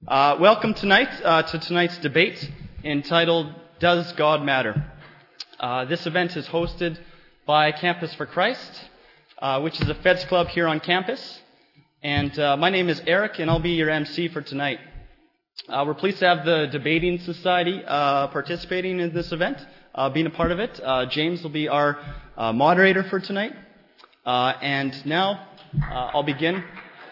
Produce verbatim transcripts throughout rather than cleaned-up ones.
Uh, welcome tonight uh, to tonight's debate entitled, Does God Matter? Uh, this event is hosted by Campus for Christ, uh, which is a Feds Club here on campus. And uh, my name is Eric, and I'll be your M C for tonight. Uh, we're pleased to have the Debating Society uh, participating in this event, uh, being a part of it. Uh, James will be our uh, moderator for tonight. Uh, and now uh, I'll begin.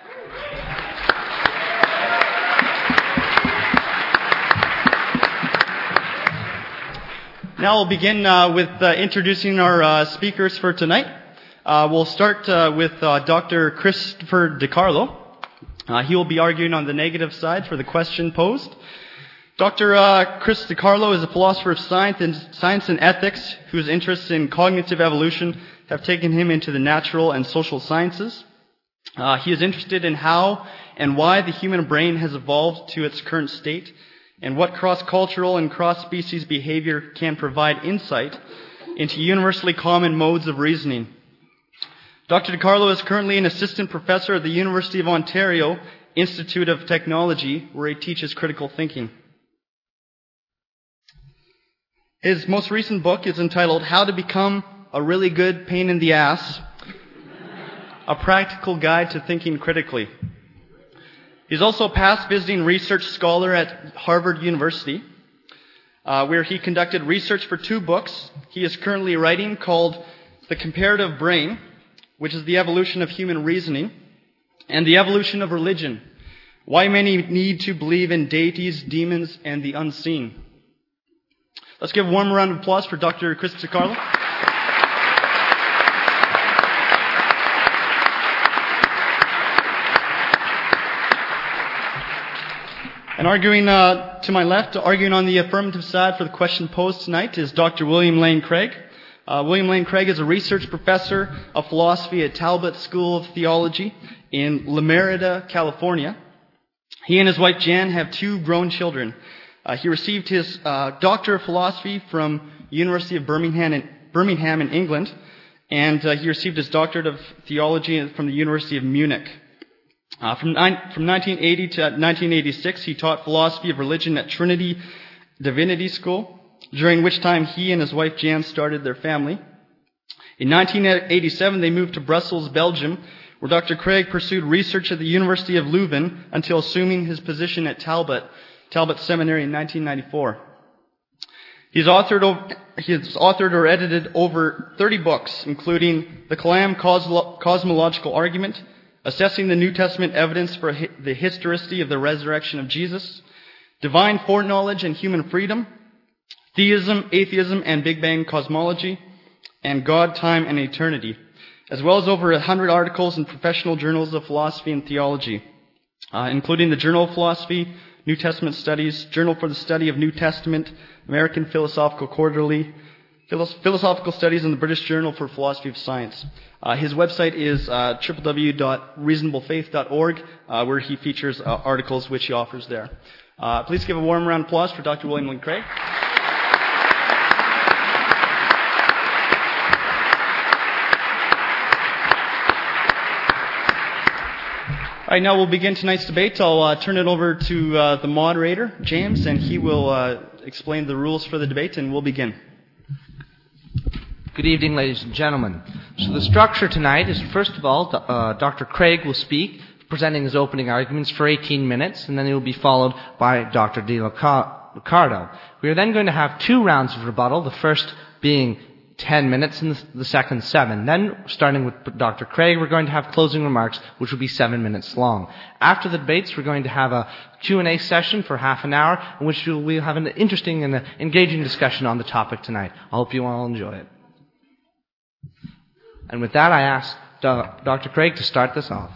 Now we'll begin uh, with uh, introducing our uh, speakers for tonight. Uh, we'll start uh, with uh, Doctor Christopher DiCarlo. Uh, he will be arguing on the negative side for the question posed. Doctor Uh, Chris DiCarlo is a philosopher of science and, science and ethics whose interests in cognitive evolution have taken him into the natural and social sciences. Uh, he is interested in how and why the human brain has evolved to its current state, and what cross-cultural and cross-species behavior can provide insight into universally common modes of reasoning. Doctor DiCarlo is currently an assistant professor at the University of Ontario Institute of Technology, where he teaches critical thinking. His most recent book is entitled How to Become a Really Good Pain in the Ass, A Practical Guide to Thinking Critically. He's also a past visiting research scholar at Harvard University, uh, where he conducted research for two books he is currently writing called The Comparative Brain, which is the evolution of human reasoning, and The Evolution of Religion, why many need to believe in deities, demons, and the unseen. Let's give a warm round of applause for Doctor Chris DiCarlo. And arguing uh, to my left, arguing on the affirmative side for the question posed tonight, is Doctor William Lane Craig. Uh, William Lane Craig is a research professor of philosophy at Talbot School of Theology in La Merida, California. He and his wife Jan have two grown children. Uh, he received his uh, Doctor of Philosophy from University of Birmingham in, Birmingham in England, and uh, he received his Doctorate of Theology from the University of Munich. Uh, from, nine, from nineteen eighty to nineteen eighty-six, he taught philosophy of religion at Trinity Divinity School, during which time he and his wife Jan started their family. In nineteen eighty-seven, they moved to Brussels, Belgium, where Doctor Craig pursued research at the University of Leuven until assuming his position at Talbot, Talbot Seminary in nineteen ninety-four. He's authored, over, he's authored or edited over thirty books, including The Kalam Cosmo- Cosmological Argument, Assessing the New Testament Evidence for the Historicity of the Resurrection of Jesus, Divine Foreknowledge and Human Freedom, Theism, Atheism, and Big Bang Cosmology, and God, Time, and Eternity, as well as over a hundred articles in professional journals of philosophy and theology, uh, including the Journal of Philosophy, New Testament Studies, Journal for the Study of New Testament, American Philosophical Quarterly, Philosophical Studies, and the British Journal for Philosophy of Science. Uh, his website is uh, w w w dot reasonable faith dot org, uh, where he features uh, articles which he offers there. Uh, please give a warm round of applause for Doctor William Lane Craig. All right, now we'll begin tonight's debate. I'll uh, turn it over to uh, the moderator, James, and he will uh, explain the rules for the debate, and we'll begin. Good evening, ladies and gentlemen. So the structure tonight is, first of all, uh, Doctor Craig will speak, presenting his opening arguments for eighteen minutes, and then he will be followed by Doctor DiCarlo. We are then going to have two rounds of rebuttal, the first being ten minutes and the second seven. Then, starting with Doctor Craig, we're going to have closing remarks, which will be seven minutes long. After the debates, we're going to have a Q and A session for half an hour, in which we'll have an interesting and engaging discussion on the topic tonight. I hope you all enjoy it. And with that, I ask Doctor Craig to start this off.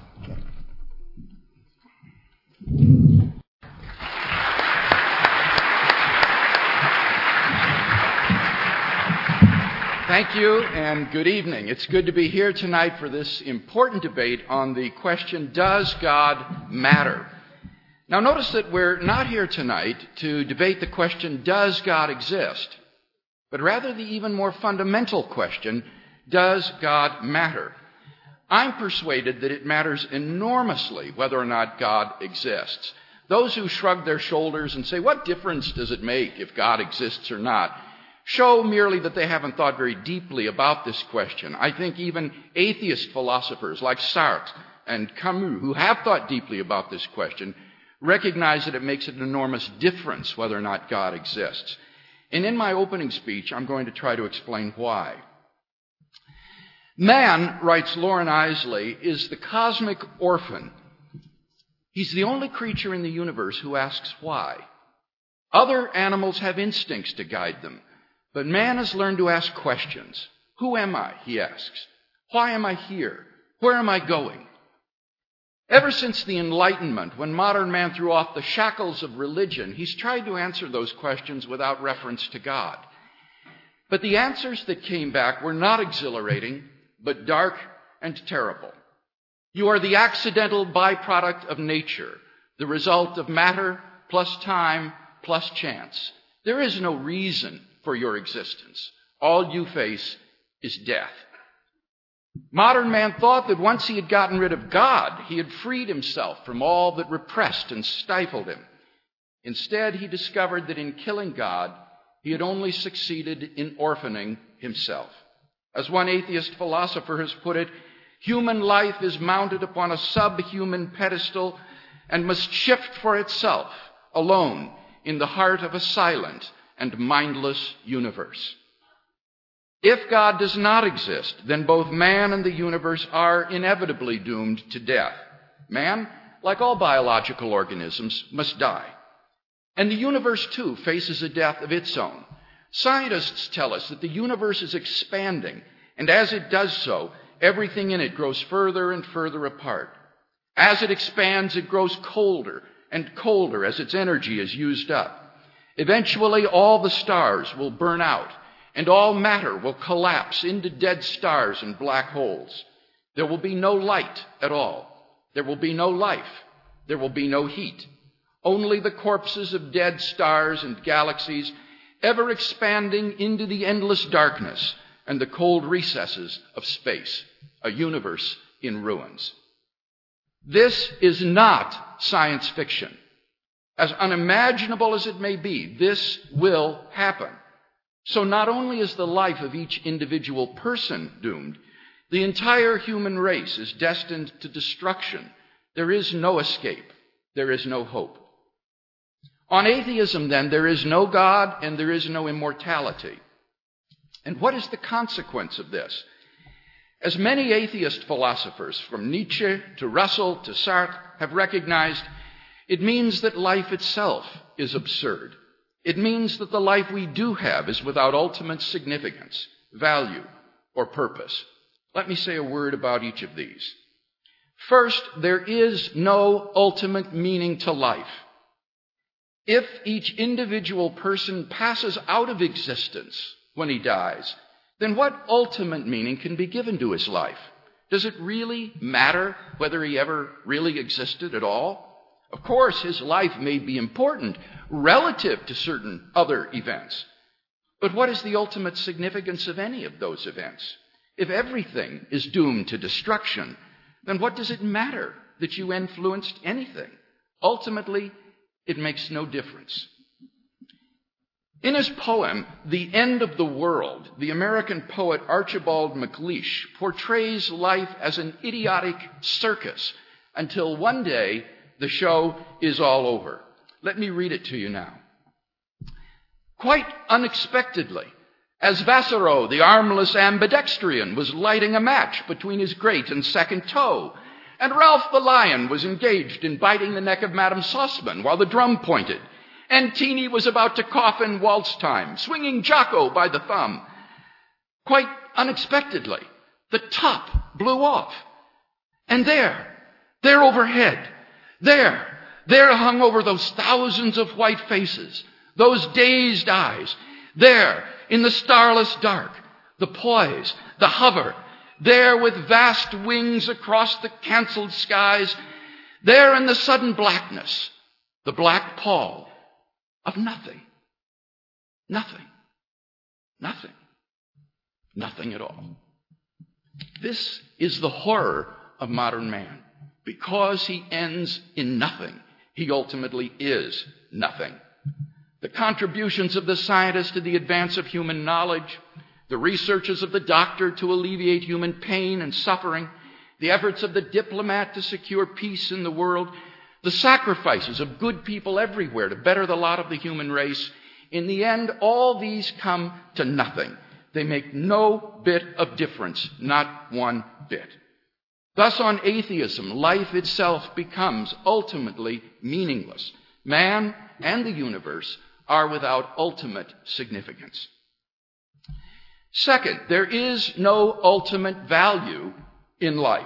Thank you, and good evening. It's good to be here tonight for this important debate on the question, does God matter? Now, notice that we're not here tonight to debate the question, does God exist? But rather the even more fundamental question, does God matter? I'm persuaded that it matters enormously whether or not God exists. Those who shrug their shoulders and say, what difference does it make if God exists or not, show merely that they haven't thought very deeply about this question. I think even atheist philosophers like Sartre and Camus, who have thought deeply about this question, recognize that it makes an enormous difference whether or not God exists. And in my opening speech, I'm going to try to explain why. Man, writes Loren Eiseley, is the cosmic orphan. He's the only creature in the universe who asks why. Other animals have instincts to guide them, but man has learned to ask questions. Who am I, he asks. Why am I here? Where am I going? Ever since the Enlightenment, when modern man threw off the shackles of religion, he's tried to answer those questions without reference to God. But the answers that came back were not exhilarating, but dark and terrible. You are the accidental byproduct of nature, the result of matter plus time plus chance. There is no reason for your existence. All you face is death. Modern man thought that once he had gotten rid of God, he had freed himself from all that repressed and stifled him. Instead, he discovered that in killing God, he had only succeeded in orphaning himself. As one atheist philosopher has put it, human life is mounted upon a subhuman pedestal and must shift for itself, alone, in the heart of a silent and mindless universe. If God does not exist, then both man and the universe are inevitably doomed to death. Man, like all biological organisms, must die. And the universe, too, faces a death of its own. Scientists tell us that the universe is expanding, and as it does so, everything in it grows further and further apart. As it expands, it grows colder and colder as its energy is used up. Eventually, all the stars will burn out, and all matter will collapse into dead stars and black holes. There will be no light at all. There will be no life. There will be no heat. Only the corpses of dead stars and galaxies, ever expanding into the endless darkness and the cold recesses of space, a universe in ruins. This is not science fiction. As unimaginable as it may be, this will happen. So not only is the life of each individual person doomed, the entire human race is destined to destruction. There is no escape. There is no hope. On atheism, then, there is no God and there is no immortality. And what is the consequence of this? As many atheist philosophers, from Nietzsche to Russell to Sartre, have recognized, it means that life itself is absurd. It means that the life we do have is without ultimate significance, value, or purpose. Let me say a word about each of these. First, there is no ultimate meaning to life. If each individual person passes out of existence when he dies, then what ultimate meaning can be given to his life? Does it really matter whether he ever really existed at all? Of course, his life may be important relative to certain other events. But what is the ultimate significance of any of those events? If everything is doomed to destruction, then what does it matter that you influenced anything? Ultimately, it makes no difference. In his poem, The End of the World, the American poet Archibald MacLeish portrays life as an idiotic circus until one day the show is all over. Let me read it to you now. Quite unexpectedly, as Vassalaro, the armless ambidextrian, was lighting a match between his great and second toe, and Ralph the lion was engaged in biting the neck of Madame Sauceman while the drum pointed, and Teeny was about to cough in waltz time, swinging Jocko by the thumb. Quite unexpectedly, the top blew off. And there, there overhead, there, there hung over those thousands of white faces, those dazed eyes, there in the starless dark, the poise, the hover, there with vast wings across the canceled skies, there in the sudden blackness, the black pall of nothing. Nothing. Nothing. Nothing at all. This is the horror of modern man. Because he ends in nothing, He ultimately is nothing. The contributions of the scientist to the advance of human knowledge, the researches of the doctor to alleviate human pain and suffering, the efforts of the diplomat to secure peace in the world, the sacrifices of good people everywhere to better the lot of the human race, in the end, all these come to nothing. They make no bit of difference, not one bit. Thus, on atheism, life itself becomes ultimately meaningless. Man and the universe are without ultimate significance. Second, there is no ultimate value in life.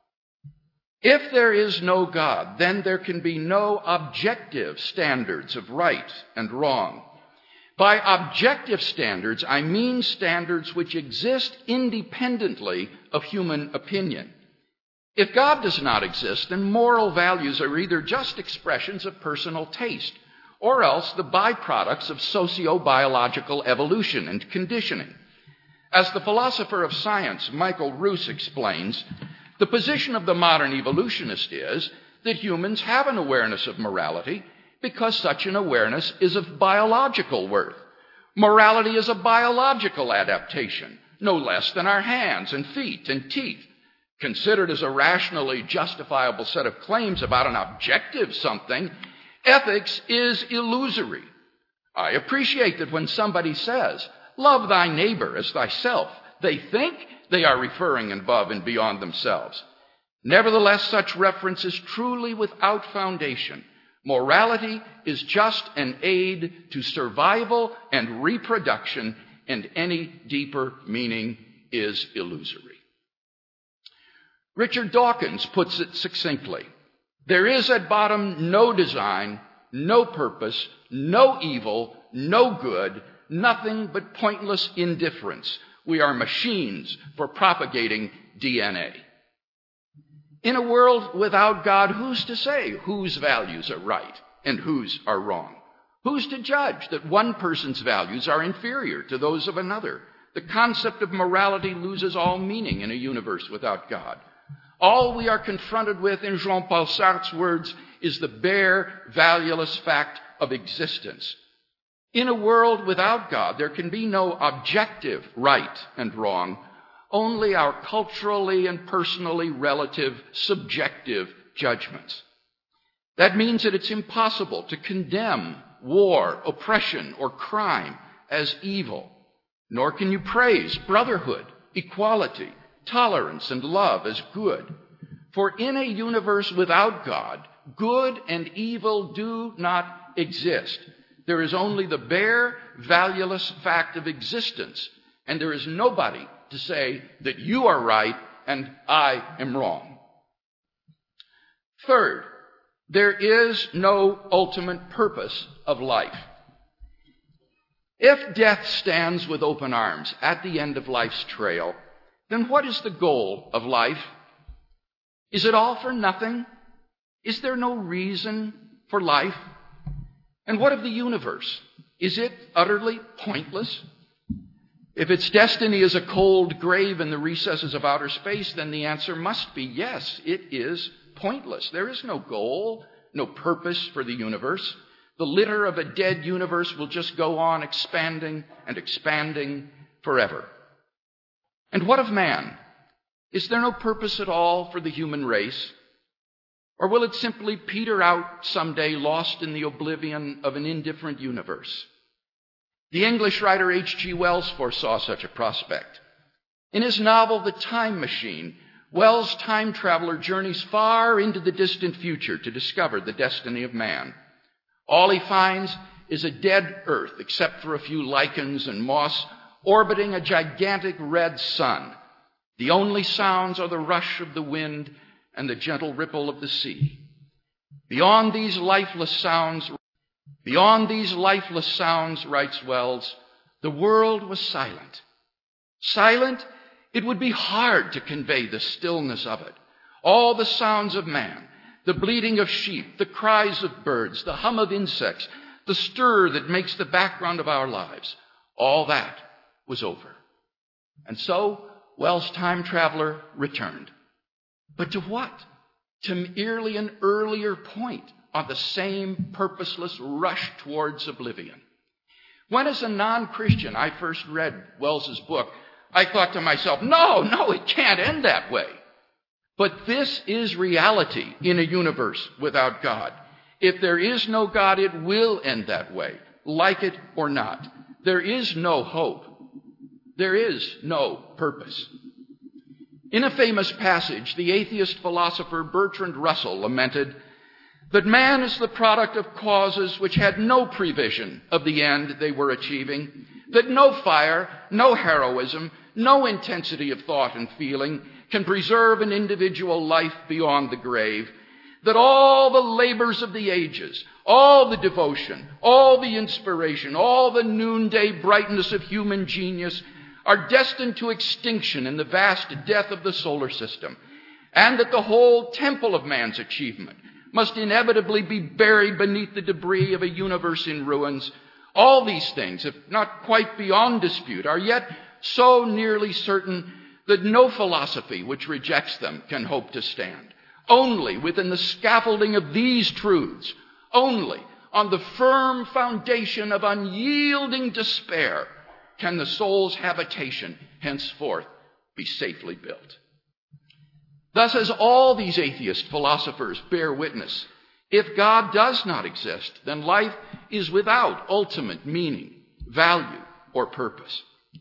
If there is no God, then there can be no objective standards of right and wrong. By objective standards, I mean standards which exist independently of human opinion. If God does not exist, then moral values are either just expressions of personal taste, or else the byproducts of socio-biological evolution and conditioning. As the philosopher of science, Michael Ruse, explains, the position of the modern evolutionist is that humans have an awareness of morality because such an awareness is of biological worth. Morality is a biological adaptation, no less than our hands and feet and teeth. Considered as a rationally justifiable set of claims about an objective something, ethics is illusory. I appreciate that when somebody says, "Love thy neighbor as thyself," they think they are referring above and beyond themselves. Nevertheless, such reference is truly without foundation. Morality is just an aid to survival and reproduction, and any deeper meaning is illusory. Richard Dawkins puts it succinctly. There is at bottom no design, no purpose, no evil, no good, nothing but pointless indifference. We are machines for propagating D N A. In a world without God, who's to say whose values are right and whose are wrong? Who's to judge that one person's values are inferior to those of another? The concept of morality loses all meaning in a universe without God. All we are confronted with, in Jean-Paul Sartre's words, is the bare, valueless fact of existence. In a world without God, there can be no objective right and wrong, only our culturally and personally relative subjective judgments. That means that it's impossible to condemn war, oppression, or crime as evil, nor can you praise brotherhood, equality, tolerance, and love as good. For in a universe without God, good and evil do not exist. There is only the bare, valueless fact of existence, and there is nobody to say that you are right and I am wrong. Third, there is no ultimate purpose of life. If death stands with open arms at the end of life's trail, then what is the goal of life? Is it all for nothing? Is there no reason for life? And what of the universe? Is it utterly pointless? If its destiny is a cold grave in the recesses of outer space, then the answer must be yes, it is pointless. There is no goal, no purpose for the universe. The litter of a dead universe will just go on expanding and expanding forever. And what of man? Is there no purpose at all for the human race? Or will it simply peter out someday, lost in the oblivion of an indifferent universe? The English writer H G Wells foresaw such a prospect. In his novel, The Time Machine, Wells' time traveler journeys far into the distant future to discover the destiny of man. All he finds is a dead earth, except for a few lichens and moss, orbiting a gigantic red sun. The only sounds are the rush of the wind and the gentle ripple of the sea. Beyond these lifeless sounds, beyond these lifeless sounds, writes Wells, the world was silent. Silent, it would be hard to convey the stillness of it. All the sounds of man, the bleating of sheep, the cries of birds, the hum of insects, the stir that makes the background of our lives, all that was over. And so, Wells' time traveler returned. But to what? To merely an earlier point, on the same purposeless rush towards oblivion. When, as a non-Christian, I first read Wells's book, I thought to myself, no, no, it can't end that way. But this is reality in a universe without God. If there is no God, it will end that way, like it or not. There is no hope. There is no purpose. In a famous passage, the atheist philosopher Bertrand Russell lamented that man is the product of causes which had no prevision of the end they were achieving, that no fire, no heroism, no intensity of thought and feeling can preserve an individual life beyond the grave, that all the labors of the ages, all the devotion, all the inspiration, all the noonday brightness of human genius are destined to extinction in the vast death of the solar system, and that the whole temple of man's achievement must inevitably be buried beneath the debris of a universe in ruins. All these things, if not quite beyond dispute, are yet so nearly certain that no philosophy which rejects them can hope to stand. Only within the scaffolding of these truths, only on the firm foundation of unyielding despair, can the soul's habitation henceforth be safely built. Thus, as all these atheist philosophers bear witness, if God does not exist, then life is without ultimate meaning, value, or purpose.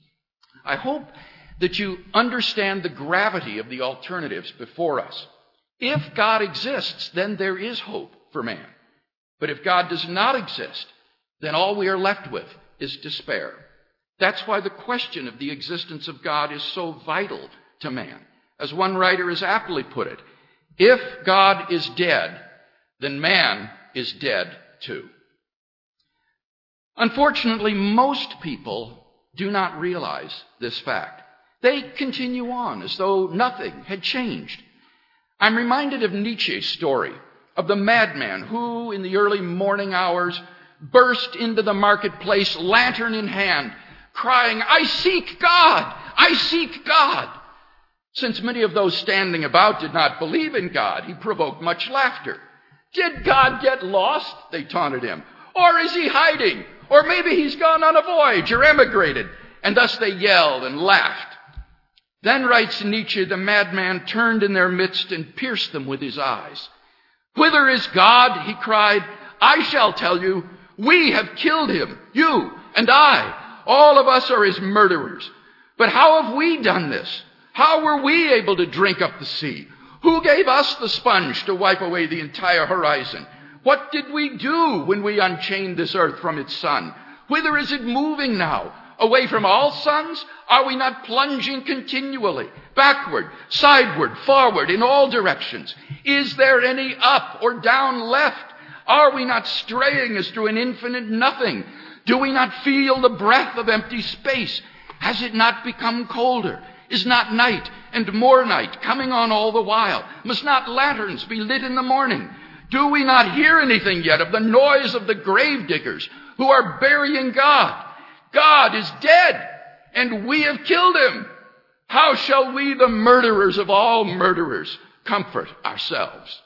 I hope that you understand the gravity of the alternatives before us. If God exists, then there is hope for man. But if God does not exist, then all we are left with is despair. That's why the question of the existence of God is so vital to man. As one writer has aptly put it, if God is dead, then man is dead too. Unfortunately, most people do not realize this fact. They continue on as though nothing had changed. I'm reminded of Nietzsche's story of the madman who, in the early morning hours, burst into the marketplace, lantern in hand, crying, "I seek God! I seek God!" Since many of those standing about did not believe in God, he provoked much laughter. "Did God get lost?" they taunted him. "Or is he hiding? Or maybe he's gone on a voyage or emigrated." And thus they yelled and laughed. Then, writes Nietzsche, the madman turned in their midst and pierced them with his eyes. "Whither is God?" he cried. "I shall tell you. We have killed him, you and I. All of us are his murderers. But how have we done this? How were we able to drink up the sea? Who gave us the sponge to wipe away the entire horizon? What did we do when we unchained this earth from its sun? Whither is it moving now? Away from all suns? Are we not plunging continually, backward, sideward, forward, in all directions? Is there any up or down left? Are we not straying as through an infinite nothing? Do we not feel the breath of empty space? Has it not become colder? Is not night and more night coming on all the while? Must not lanterns be lit in the morning? Do we not hear anything yet of the noise of the grave diggers who are burying God? God is dead, and we have killed him. How shall we, the murderers of all murderers, comfort ourselves?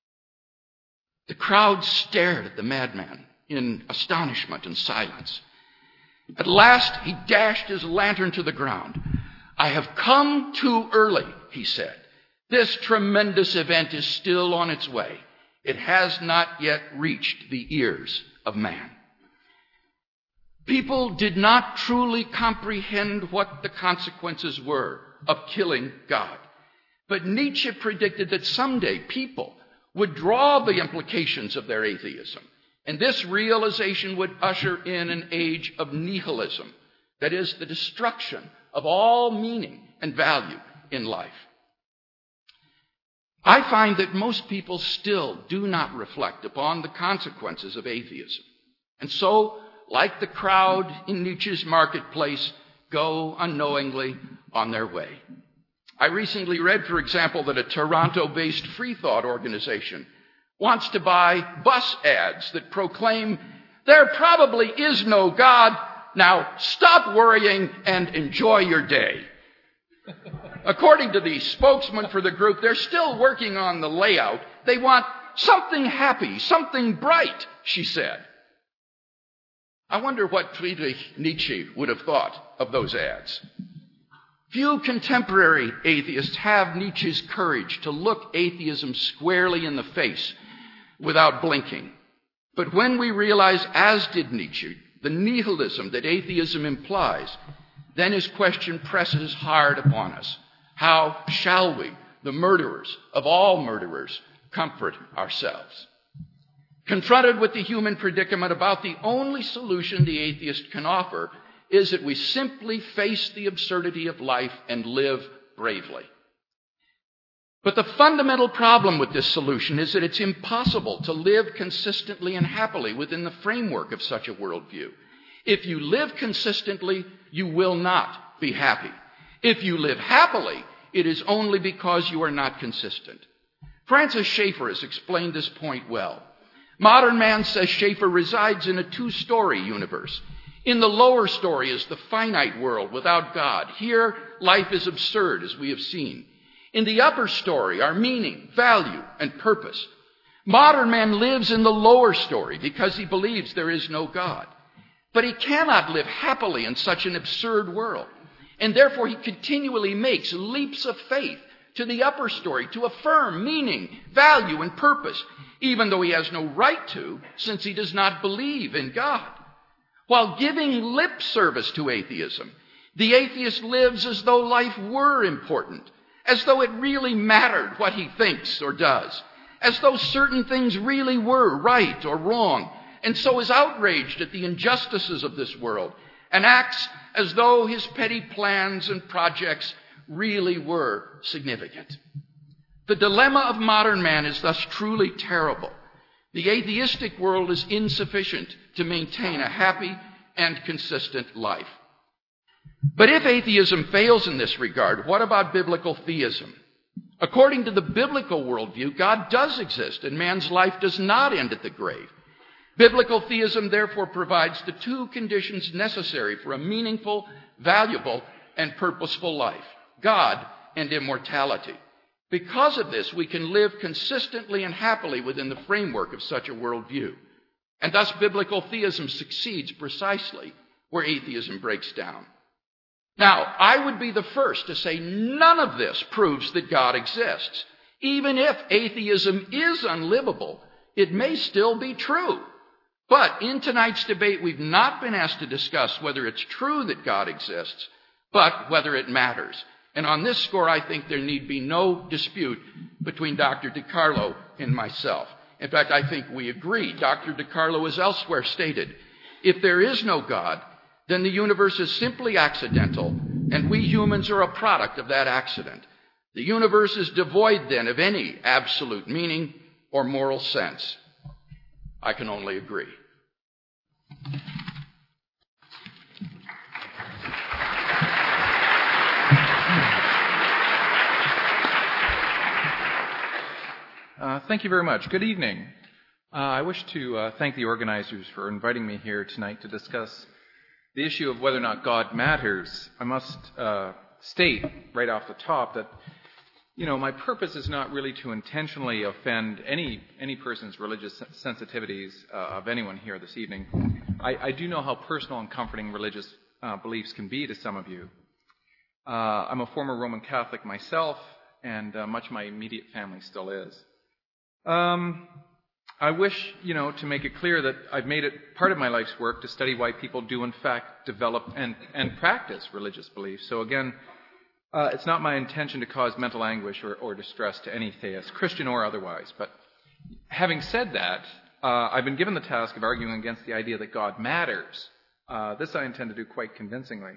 The crowd stared at the madman in astonishment and silence. At last, he dashed his lantern to the ground. "I have come too early," he said. "This tremendous event is still on its way. It has not yet reached the ears of man." People did not truly comprehend what the consequences were of killing God. But Nietzsche predicted that someday people would draw the implications of their atheism, and this realization would usher in an age of nihilism, that is, the destruction of all meaning and value in life. I find that most people still do not reflect upon the consequences of atheism, and so, like the crowd in Nietzsche's marketplace, go unknowingly on their way. I recently read, for example, that a Toronto-based free thought organization wants to buy bus ads that proclaim, "There probably is no God. Now stop worrying and enjoy your day." According to the spokesman for the group, they're still working on the layout. They want something happy, something bright, she said. I wonder what Friedrich Nietzsche would have thought of those ads. Few contemporary atheists have Nietzsche's courage to look atheism squarely in the face without blinking. But when we realize, as did Nietzsche, the nihilism that atheism implies, then his question presses hard upon us. How shall we, the murderers of all murderers, comfort ourselves? Confronted with the human predicament, about the only solution the atheist can offer is that we simply face the absurdity of life and live bravely. But the fundamental problem with this solution is that it's impossible to live consistently and happily within the framework of such a worldview. If you live consistently, you will not be happy. If you live happily, it is only because you are not consistent. Francis Schaeffer has explained this point well. Modern man, says Schaeffer, resides in a two-story universe. In the lower story is the finite world without God. Here, life is absurd, as we have seen. In the upper story are meaning, value, and purpose. Modern man lives in the lower story because he believes there is no God. But he cannot live happily in such an absurd world. And therefore he continually makes leaps of faith to the upper story to affirm meaning, value, and purpose, even though he has no right to, since he does not believe in God. While giving lip service to atheism, the atheist lives as though life were important, as though it really mattered what he thinks or does, as though certain things really were right or wrong, and so is outraged at the injustices of this world, and acts as though his petty plans and projects really were significant. The dilemma of modern man is thus truly terrible. The atheistic world is insufficient to maintain a happy and consistent life. But if atheism fails in this regard, what about biblical theism? According to the biblical worldview, God does exist, and man's life does not end at the grave. Biblical theism therefore provides the two conditions necessary for a meaningful, valuable, and purposeful life: God and immortality. Because of this, we can live consistently and happily within the framework of such a worldview. And thus biblical theism succeeds precisely where atheism breaks down. Now, I would be the first to say none of this proves that God exists. Even if atheism is unlivable, it may still be true. But in tonight's debate, we've not been asked to discuss whether it's true that God exists, but whether it matters. And on this score, I think there need be no dispute between Doctor DiCarlo and myself. In fact, I think we agree. Doctor DiCarlo has elsewhere stated, if there is no God, then the universe is simply accidental, and we humans are a product of that accident. The universe is devoid, then, of any absolute meaning or moral sense. I can only agree. Uh, thank you very much. Good evening. Uh, I wish to uh, thank the organizers for inviting me here tonight to discuss the issue of whether or not God matters. I must uh, state right off the top that, you know, my purpose is not really to intentionally offend any any person's religious sensitivities uh, of anyone here this evening. I, I do know how personal and comforting religious uh, beliefs can be to some of you. Uh, I'm a former Roman Catholic myself, and uh, much of my immediate family still is. Um, I wish, you know, to make it clear that I've made it part of my life's work to study why people do, in fact, develop and, and practice religious beliefs. So again, uh, it's not my intention to cause mental anguish or, or distress to any theist, Christian or otherwise. But having said that, uh, I've been given the task of arguing against the idea that God matters. Uh, this I intend to do quite convincingly.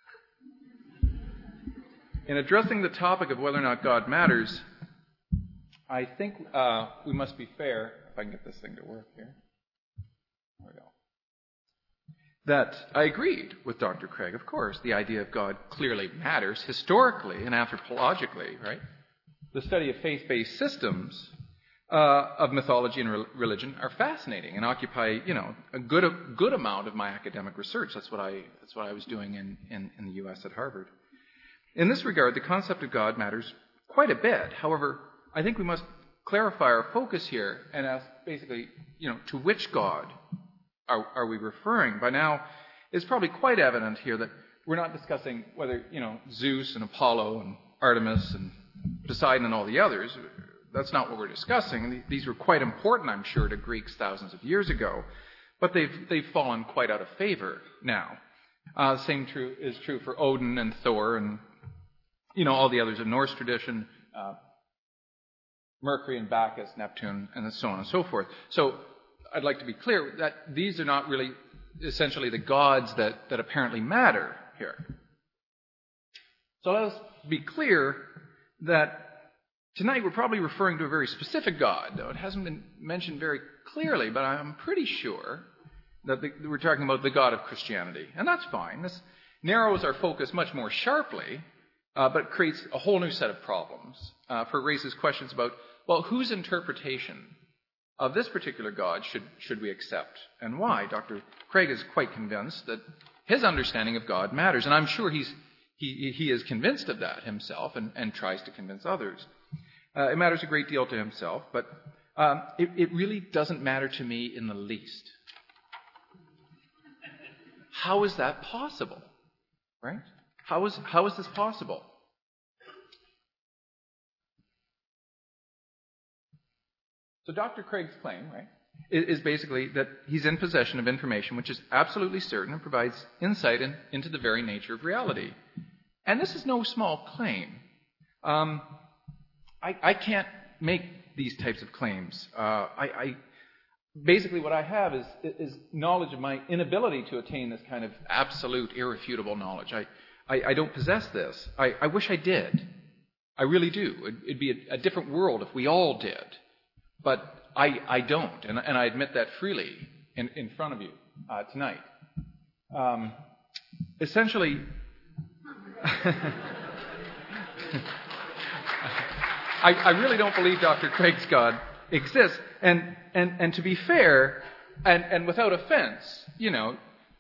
In addressing the topic of whether or not God matters, I think uh, we must be fair, if I can get this thing to work here. There we go. That I agreed with Doctor Craig. Of course, the idea of God clearly matters historically and anthropologically, right? The study of faith-based systems uh, of mythology and re- religion are fascinating and occupy, you know, a good a good amount of my academic research. That's what I that's what I was doing in, in, in the U S at Harvard. In this regard, the concept of God matters quite a bit. However, I think we must clarify our focus here and ask basically, you know, to which God are, are we referring? By now, it's probably quite evident here that we're not discussing whether, you know, Zeus and Apollo and Artemis and Poseidon and all the others. That's not what we're discussing. These were quite important, I'm sure, to Greeks thousands of years ago, but they've they've fallen quite out of favor now. Uh, the same true is true for Odin and Thor and, you know, all the others of Norse tradition, uh, Mercury and Bacchus, Neptune, and so on and so forth. So I'd like to be clear that these are not really essentially the gods that, that apparently matter here. So let us be clear that tonight we're probably referring to a very specific God, though it hasn't been mentioned very clearly, but I'm pretty sure that the, we're talking about the God of Christianity. And that's fine. This narrows our focus much more sharply, uh, but creates a whole new set of problems. Uh, for it raises questions about, well, whose interpretation of this particular God should, should we accept, and why? Doctor Craig is quite convinced that his understanding of God matters, and I'm sure he's, he, he is convinced of that himself and, and tries to convince others. Uh, it matters a great deal to himself, but um, it, it really doesn't matter to me in the least. How is that possible? Right? How is, how is this possible? So Doctor Craig's claim, right, is basically that he's in possession of information which is absolutely certain and provides insight in, into the very nature of reality. And this is no small claim. Um, I, I can't make these types of claims. Uh, I, I basically what I have is, is knowledge of my inability to attain this kind of absolute, irrefutable knowledge. I, I, I don't possess this. I, I wish I did. I really do. It, it'd be a, a different world if we all did. But I, I don't, and, and I admit that freely in, in front of you uh, tonight. Um, essentially, I, I really don't believe Doctor Craig's God exists. And, and, and to be fair, and, and without offense, you know,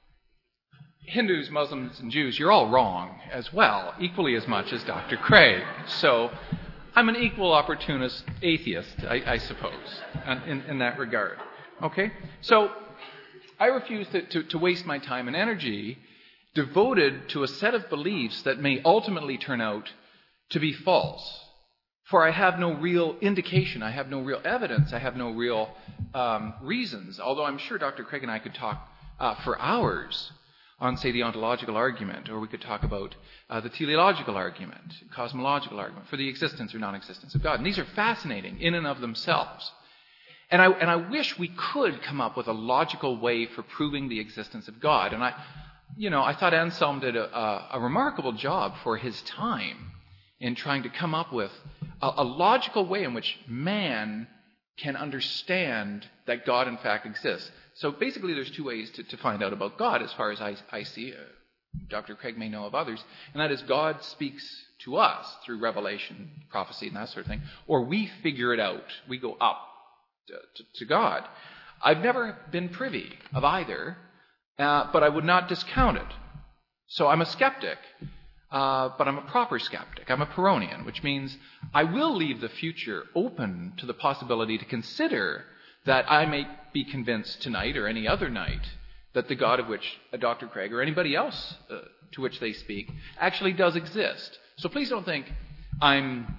Hindus, Muslims, and Jews, you're all wrong as well, equally as much as Doctor Craig. So I'm an equal opportunist atheist, I, I suppose, in, in that regard. Okay? So I refuse to, to, to waste my time and energy devoted to a set of beliefs that may ultimately turn out to be false. For I have no real indication, I have no real evidence, I have no real um, reasons, although I'm sure Doctor Craig and I could talk uh, for hours on, say, the ontological argument, or we could talk about uh, the teleological argument, cosmological argument, for the existence or non-existence of God. And these are fascinating in and of themselves. And I, and I wish we could come up with a logical way for proving the existence of God. And I, you know, I thought Anselm did a, a, a remarkable job for his time in trying to come up with a, a logical way in which man can understand that God in fact exists. So basically there's two ways to, to find out about God as far as I, I see. Uh, Doctor Craig may know of others. And that is God speaks to us through revelation, prophecy, and that sort of thing. Or we figure it out. We go up to, to, to God. I've never been privy of either, uh, but I would not discount it. So I'm a skeptic. Uh, but I'm a proper skeptic. I'm a Pyrrhonian, which means I will leave the future open to the possibility to consider that I may be convinced tonight or any other night that the God of which uh, Doctor Craig or anybody else uh, to which they speak actually does exist. So please don't think I'm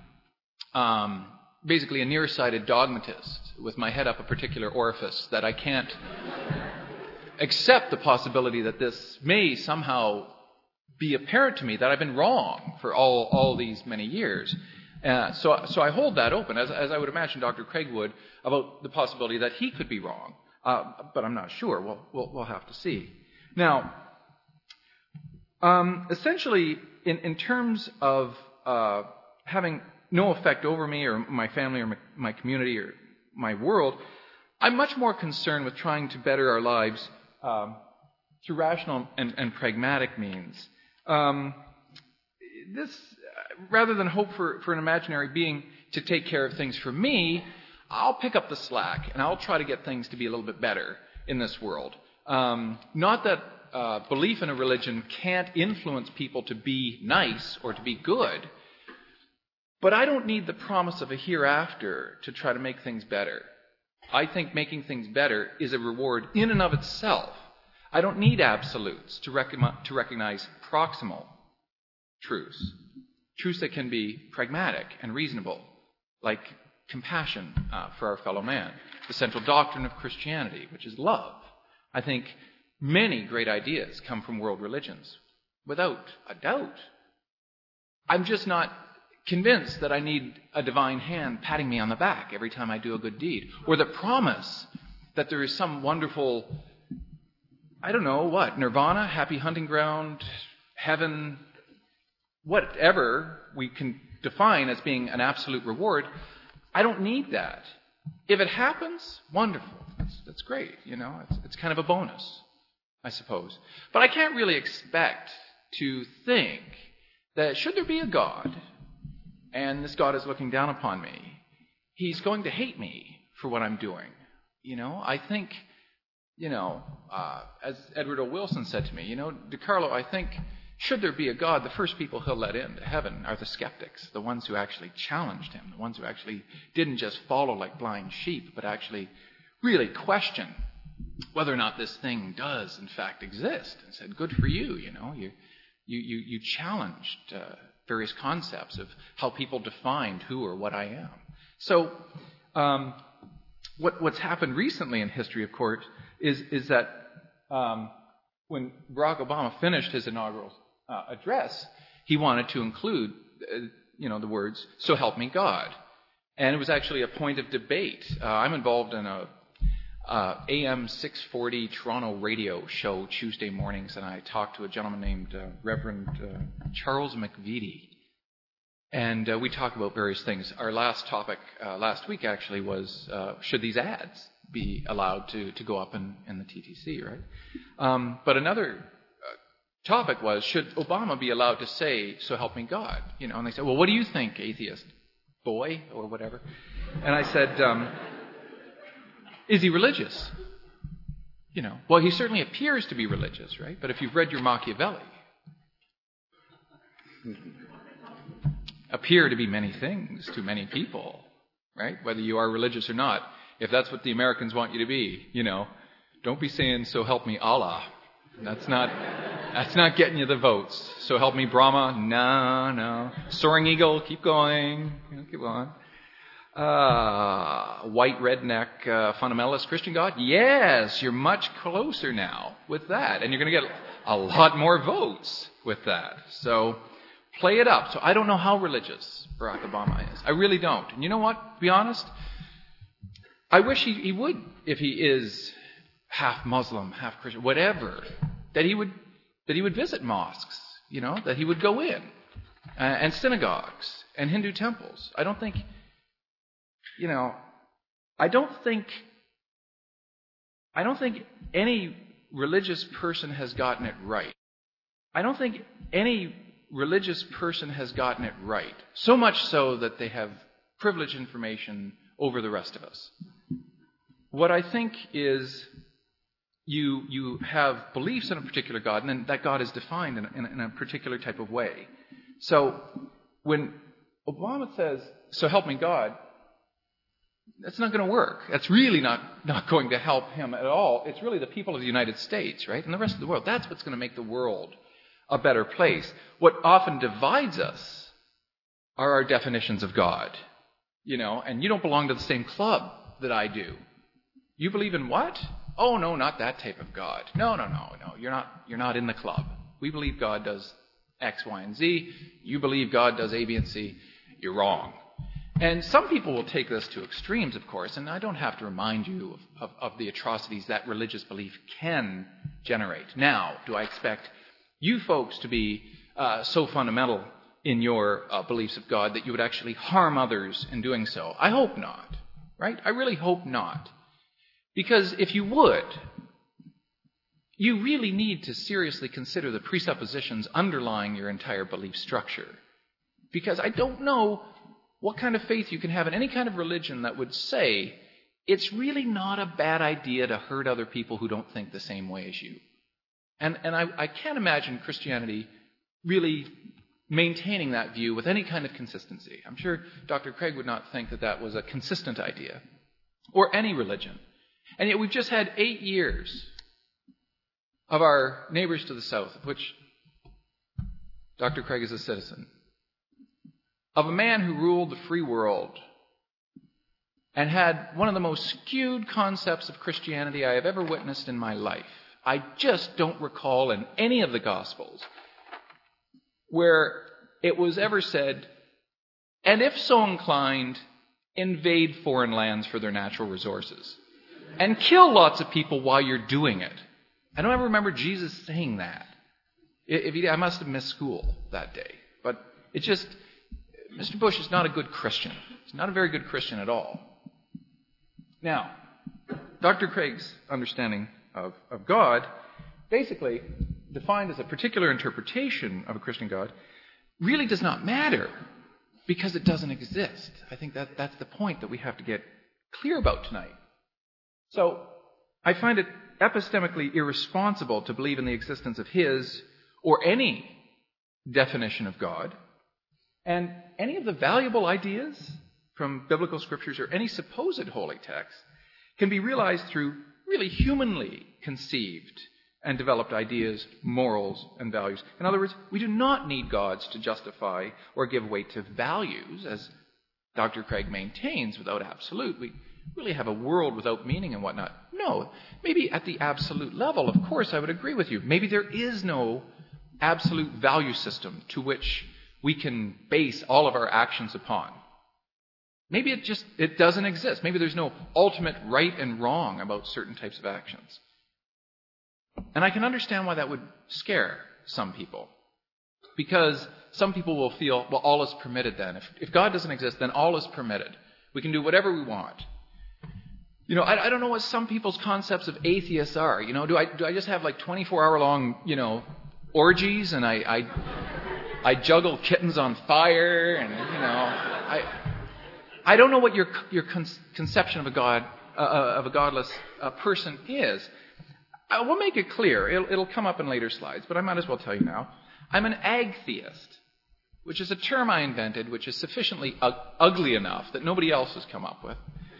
um, basically a nearsighted dogmatist with my head up a particular orifice, that I can't accept the possibility that this may somehow be apparent to me that I've been wrong for all, all these many years. Uh, so, so I hold that open, as, as I would imagine Doctor Craig would, about the possibility that he could be wrong. Uh, but I'm not sure. We'll, we'll, we'll have to see. Now, um, essentially, in, in terms of uh, having no effect over me or my family or my, my community or my world, I'm much more concerned with trying to better our lives um, through rational and, and pragmatic means. Um, this, uh, rather than hope for, for an imaginary being to take care of things for me, I'll pick up the slack and I'll try to get things to be a little bit better in this world. Um, not that uh, belief in a religion can't influence people to be nice or to be good, But I don't need the promise of a hereafter to try to make things better. I think making things better is a reward in and of itself. I don't need absolutes to, rec- to recognize proximal truths. Truths that can be pragmatic and reasonable, like compassion uh, for our fellow man, the central doctrine of Christianity, which is love. I think many great ideas come from world religions, without a doubt. I'm just not convinced that I need a divine hand patting me on the back every time I do a good deed, or the promise that there is some wonderful, I don't know what, nirvana, happy hunting ground, heaven, whatever we can define as being an absolute reward. I don't need that. If it happens, wonderful. That's, that's great, you know. It's, it's kind of a bonus, I suppose. But I can't really expect to think that should there be a God, and this God is looking down upon me, he's going to hate me for what I'm doing. You know, I think, you know, uh, as Edward O. Wilson said to me, you know, DiCarlo, I think should there be a God, the first people he'll let into heaven are the skeptics, the ones who actually challenged him, the ones who actually didn't just follow like blind sheep, but actually really question whether or not this thing does in fact exist, and said, good for you, you know, you you you, you challenged uh, various concepts of how people defined who or what I am. So um, what what's happened recently in history, of course, is is that um, when Barack Obama finished his inaugural uh, address, he wanted to include, uh, you know, the words, "So help me God," and it was actually a point of debate. Uh, I'm involved in a uh, A M six forty Toronto radio show Tuesday mornings, and I talked to a gentleman named uh, Reverend uh, Charles McVitie, and uh, we talk about various things. Our last topic uh, last week actually was uh, should these ads be allowed to, to go up in, in the T T C, right? Um, but another uh, topic was, should Obama be allowed to say, "So help me God"? You know, and they said, well, what do you think, atheist boy, or whatever? And I said, um, is he religious? You know, well, he certainly appears to be religious, right? But if you've read your Machiavelli, appear to be many things to many people, right? Whether you are religious or not. If that's what the Americans want you to be, you know, don't be saying, "So help me Allah." That's not, that's not getting you the votes. "So help me Brahma." No, no. Soaring Eagle, keep going. You know, keep on. Uh, white redneck uh, fundamentalist Christian God? Yes, you're much closer now with that. And you're going to get a lot more votes with that. So play it up. So I don't know how religious Barack Obama is. I really don't. And you know what? To be honest, I wish he, he would, if he is half Muslim, half Christian, whatever, that he would that he would visit mosques, you know, that he would go in, uh, and synagogues and Hindu temples. I don't think, you know, I don't think, I don't think any religious person has gotten it right. I don't think any religious person has gotten it right. So much so that they have privileged information over the rest of us. What I think is you you have beliefs in a particular God, and then that God is defined in a, in a, in a particular type of way. So when Obama says, "So help me God," that's not going to work. That's really not, not going to help him at all. It's really the people of the United States, right, and the rest of the world. That's what's going to make the world a better place. What often divides us are our definitions of God. You know, and you don't belong to the same club that I do. You believe in what? Oh, no, not that type of God. No, no, no, no. You're not, you're not in the club. We believe God does X, Y, and Z. You believe God does A, B, and C. You're wrong. And some people will take this to extremes, of course, and I don't have to remind you of, of, of the atrocities that religious belief can generate. Now, do I expect you folks to be uh, so fundamental in your uh, beliefs of God that you would actually harm others in doing so? I hope not, right? I really hope not. Because if you would, you really need to seriously consider the presuppositions underlying your entire belief structure. Because I don't know what kind of faith you can have in any kind of religion that would say it's really not a bad idea to hurt other people who don't think the same way as you. And, and I, I can't imagine Christianity really maintaining that view with any kind of consistency. I'm sure Doctor Craig would not think that that was a consistent idea, or any religion. And yet we've just had eight years of our neighbors to the south, of which Doctor Craig is a citizen, of a man who ruled the free world and had one of the most skewed concepts of Christianity I have ever witnessed in my life. I just don't recall in any of the Gospels where it was ever said, and if so inclined, invade foreign lands for their natural resources and kill lots of people while you're doing it. I don't ever remember Jesus saying that. If he, I must have missed school that day. But it's just, Mister Bush is not a good Christian. He's not a very good Christian at all. Now, Doctor Craig's understanding of, of God, basically defined as a particular interpretation of a Christian God, really does not matter because it doesn't exist. I think that that's the point that we have to get clear about tonight. So, I find it epistemically irresponsible to believe in the existence of his or any definition of God, and any of the valuable ideas from biblical scriptures or any supposed holy text can be realized through really humanly conceived and developed ideas, morals, and values. In other words, we do not need gods to justify or give weight to values, as Doctor Craig maintains, without absolute. We really have a world without meaning and whatnot. No, maybe at the absolute level, of course, I would agree with you. Maybe there is no absolute value system to which we can base all of our actions upon. Maybe it just it doesn't exist. Maybe there's no ultimate right and wrong about certain types of actions. And I can understand why that would scare some people. Because some people will feel, well, all is permitted then. If, if God doesn't exist, then all is permitted. We can do whatever we want. You know, I, I don't know what some people's concepts of atheists are. You know, do I do I just have like twenty-four hour long, you know, orgies and I, I I juggle kittens on fire and, you know, I I don't know what your your con- conception of a God uh, of a godless uh, person is. I will make it clear. It'll, it'll come up in later slides, but I might as well tell you now. I'm an agtheist, which is a term I invented, which is sufficiently u- ugly enough that nobody else has come up with.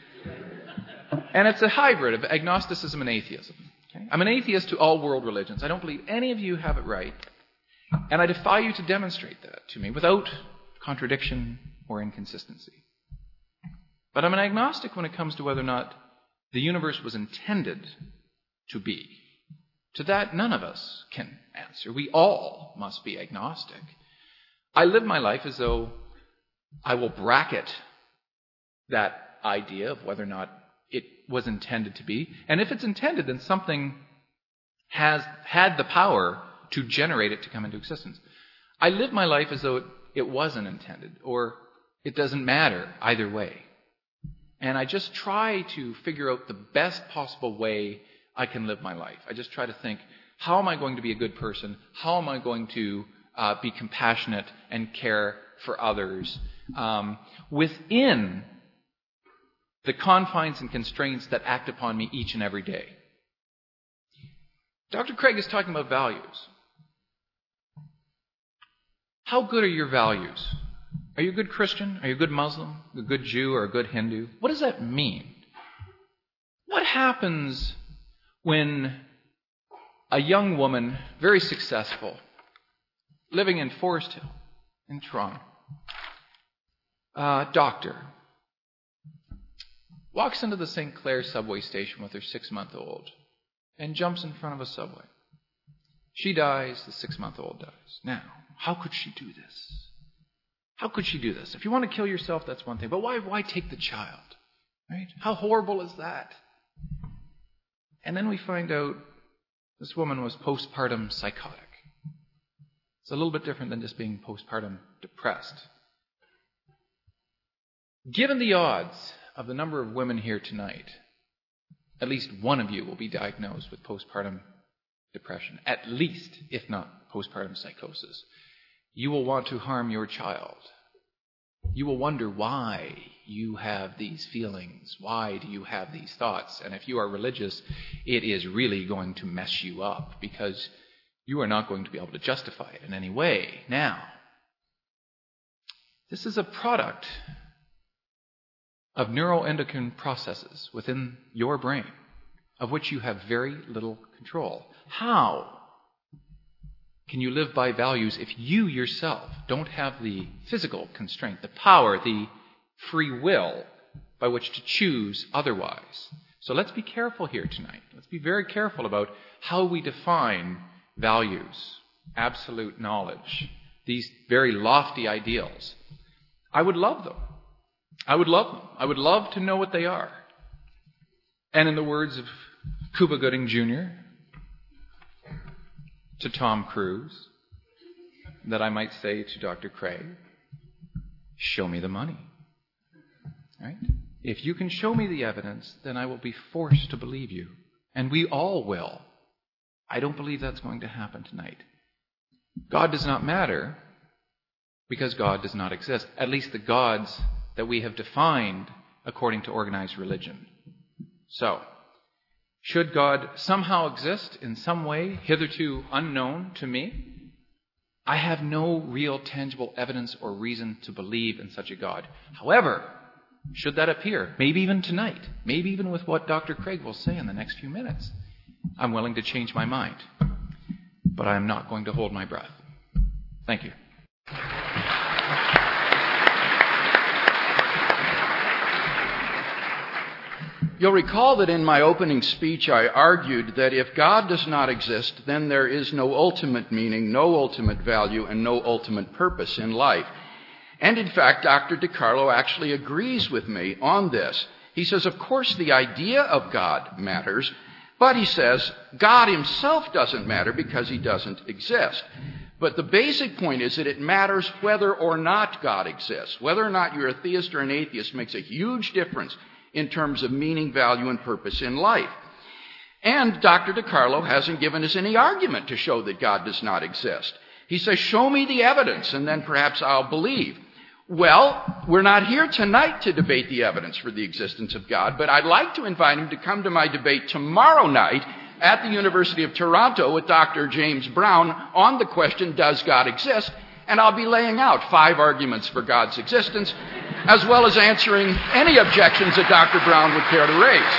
And it's a hybrid of agnosticism and atheism. Okay? I'm an atheist to all world religions. I don't believe any of you have it right. And I defy you to demonstrate that to me without contradiction or inconsistency. But I'm an agnostic when it comes to whether or not the universe was intended to be. To that, none of us can answer. We all must be agnostic. I live my life as though I will bracket that idea of whether or not it was intended to be. And if it's intended, then something has had the power to generate it to come into existence. I live my life as though it, it wasn't intended, or it doesn't matter either way. And I just try to figure out the best possible way I can live my life. I just try to think, how am I going to be a good person? How am I going to uh, be compassionate and care for others um, within the confines and constraints that act upon me each and every day? Doctor Craig is talking about values. How good are your values? Are you a good Christian? Are you a good Muslim? A good Jew or a good Hindu? What does that mean? What happens when a young woman, very successful, living in Forest Hill in Toronto, uh, doctor, walks into the Saint Clair subway station with her six-month-old and jumps in front of a subway? She dies, the six-month-old dies. Now, how could she do this? How could she do this? If you want to kill yourself, that's one thing. But why, why take the child? Right? How horrible is that? And then we find out this woman was postpartum psychotic. It's a little bit different than just being postpartum depressed. Given the odds of the number of women here tonight, at least one of you will be diagnosed with postpartum depression. At least, if not postpartum psychosis. You will want to harm your child. You will wonder why you have these feelings. Why do you have these thoughts? And if you are religious, it is really going to mess you up because you are not going to be able to justify it in any way. Now, This is a product of neuroendocrine processes within your brain, of which you have very little control. How can you live by values if you yourself don't have the physical constraint, the power, the free will by which to choose otherwise? So let's be careful here tonight. Let's be very careful about how we define values, absolute knowledge, these very lofty ideals. I would love them. I would love them. I would love to know what they are. And in the words of Cuba Gooding Junior to Tom Cruise, that I might say to Doctor Craig, show me the money. Right? If you can show me the evidence, then I will be forced to believe you. And we all will. I don't believe that's going to happen tonight. God does not matter because God does not exist. At least the gods that we have defined according to organized religion. So, should God somehow exist in some way hitherto unknown to me? I have no real tangible evidence or reason to believe in such a God. However, should that appear, maybe even tonight, maybe even with what Doctor Craig will say in the next few minutes, I'm willing to change my mind. But I am not going to hold my breath. Thank you. You'll recall that in my opening speech I argued that if God does not exist, then there is no ultimate meaning, no ultimate value, and no ultimate purpose in life. And in fact, Doctor DiCarlo actually agrees with me on this. He says, of course, the idea of God matters, but he says, God himself doesn't matter because he doesn't exist. But the basic point is that it matters whether or not God exists. Whether or not you're a theist or an atheist makes a huge difference in terms of meaning, value, and purpose in life. And Doctor DiCarlo hasn't given us any argument to show that God does not exist. He says, show me the evidence, and then perhaps I'll believe. Well, we're not here tonight to debate the evidence for the existence of God, but I'd like to invite him to come to my debate tomorrow night at the University of Toronto with Doctor James Brown on the question, does God exist? And I'll be laying out five arguments for God's existence, as well as answering any objections that Doctor Brown would care to raise.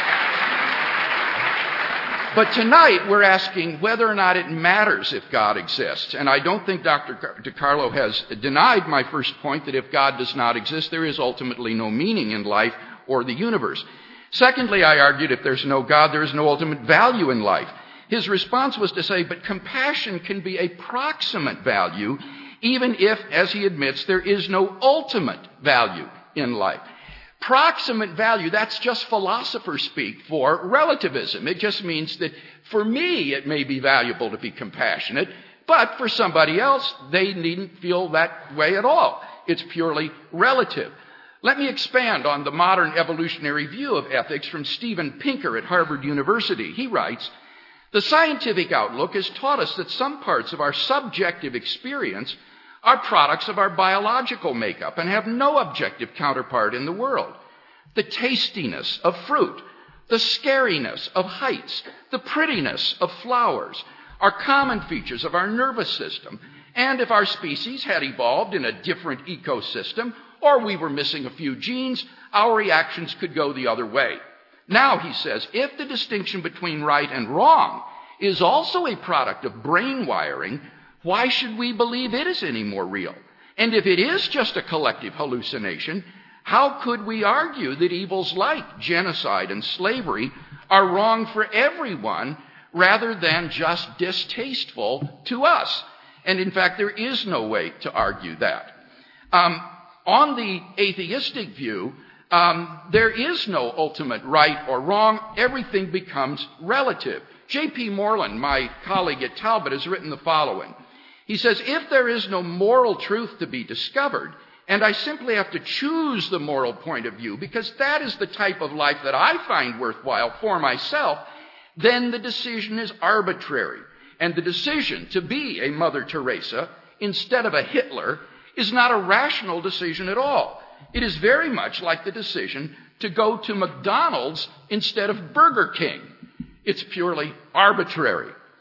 But tonight, we're asking whether or not it matters if God exists. And I don't think Doctor DiCarlo has denied my first point that if God does not exist, there is ultimately no meaning in life or the universe. Secondly, I argued if there's no God, there is no ultimate value in life. His response was to say, but compassion can be a proximate value, even if, as he admits, there is no ultimate value in life. Proximate value, that's just philosopher speak for relativism. It just means that for me it may be valuable to be compassionate, but for somebody else they needn't feel that way at all. It's purely relative. Let me expand on the modern evolutionary view of ethics from Steven Pinker at Harvard University. He writes, the scientific outlook has taught us that some parts of our subjective experience are products of our biological makeup and have no objective counterpart in the world. The tastiness of fruit, the scariness of heights, the prettiness of flowers are common features of our nervous system. And if our species had evolved in a different ecosystem, or we were missing a few genes, our reactions could go the other way. Now, he says, if the distinction between right and wrong is also a product of brain wiring, why should we believe it is any more real? And if it is just a collective hallucination, how could we argue that evils like genocide and slavery are wrong for everyone rather than just distasteful to us? And in fact, there is no way to argue that. Um, on the atheistic view, um, there is no ultimate right or wrong. Everything becomes relative. J P Moreland, my colleague at Talbot, has written the following. He says, if there is no moral truth to be discovered, and I simply have to choose the moral point of view because that is the type of life that I find worthwhile for myself, then the decision is arbitrary. And the decision to be a Mother Teresa instead of a Hitler is not a rational decision at all. It is very much like the decision to go to McDonald's instead of Burger King. It's purely arbitrary.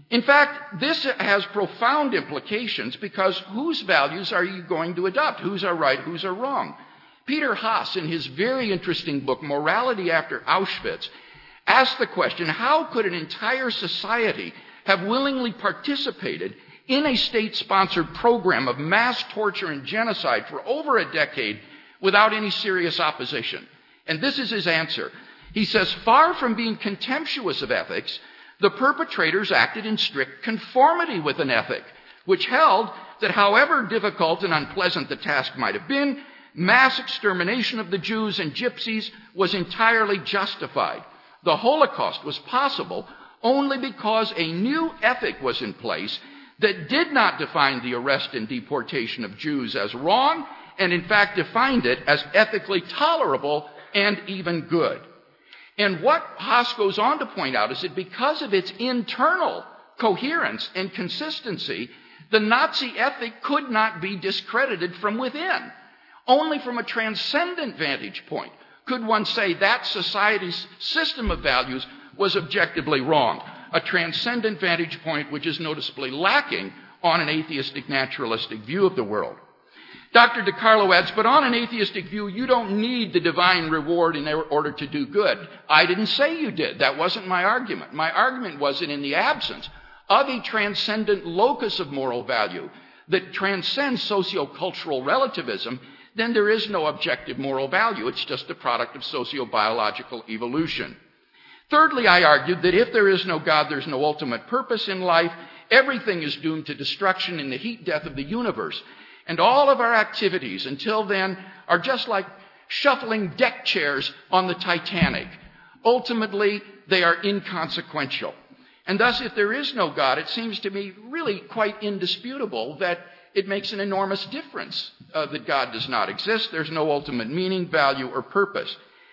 In fact, this has profound implications because whose values are you going to adopt? Whose are right, whose are wrong? Peter Haas, in his very interesting book, Morality After Auschwitz, asked the question, how could an entire society have willingly participated in a state-sponsored program of mass torture and genocide for over a decade without any serious opposition? And this is his answer. He says, far from being contemptuous of ethics, the perpetrators acted in strict conformity with an ethic, which held that however difficult and unpleasant the task might have been, mass extermination of the Jews and Gypsies was entirely justified. The Holocaust was possible only because a new ethic was in place that did not define the arrest and deportation of Jews as wrong, and in fact defined it as ethically tolerable and even good. And what Haas goes on to point out is that because of its internal coherence and consistency, the Nazi ethic could not be discredited from within. Only from a transcendent vantage point could one say that society's system of values was objectively wrong, a transcendent vantage point which is noticeably lacking on an atheistic naturalistic view of the world. Doctor DiCarlo adds, but on an atheistic view, you don't need the divine reward in order to do good. I didn't say you did. That wasn't my argument. My argument was that in the absence of a transcendent locus of moral value that transcends sociocultural relativism, then there is no objective moral value. It's just a product of sociobiological evolution. Thirdly, I argued that if there is no God, there's no ultimate purpose in life. Everything is doomed to destruction in the heat death of the universe. And all of our activities until then are just like shuffling deck chairs on the Titanic. Ultimately, they are inconsequential. And thus, if there is no God, it seems to me really quite indisputable that it makes an enormous difference uh, that God does not exist. There's no ultimate meaning, value, or purpose.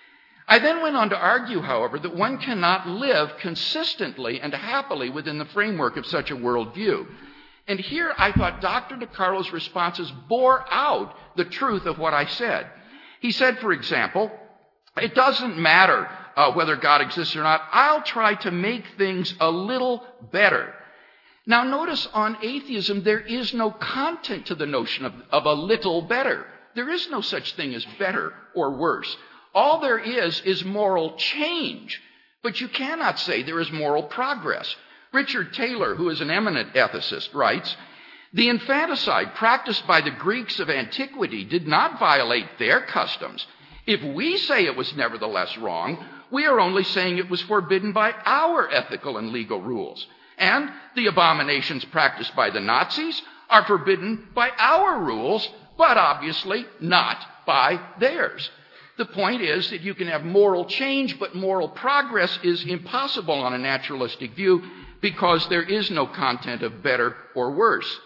I then went on to argue, however, that one cannot live consistently and happily within the framework of such a worldview. And here I thought Doctor DiCarlo's responses bore out the truth of what I said. He said, for example, it doesn't matter uh, whether God exists or not. I'll try to make things a little better. Now notice on atheism there is no content to the notion of, of a little better. There is no such thing as better or worse. All there is is moral change. But you cannot say there is moral progress. Richard Taylor, who is an eminent ethicist, writes, the infanticide practiced by the Greeks of antiquity did not violate their customs. If we say it was nevertheless wrong, we are only saying it was forbidden by our ethical and legal rules. And the abominations practiced by the Nazis are forbidden by our rules, but obviously not by theirs. The point is that you can have moral change, but moral progress is impossible on a naturalistic view because there is no content of better or worse.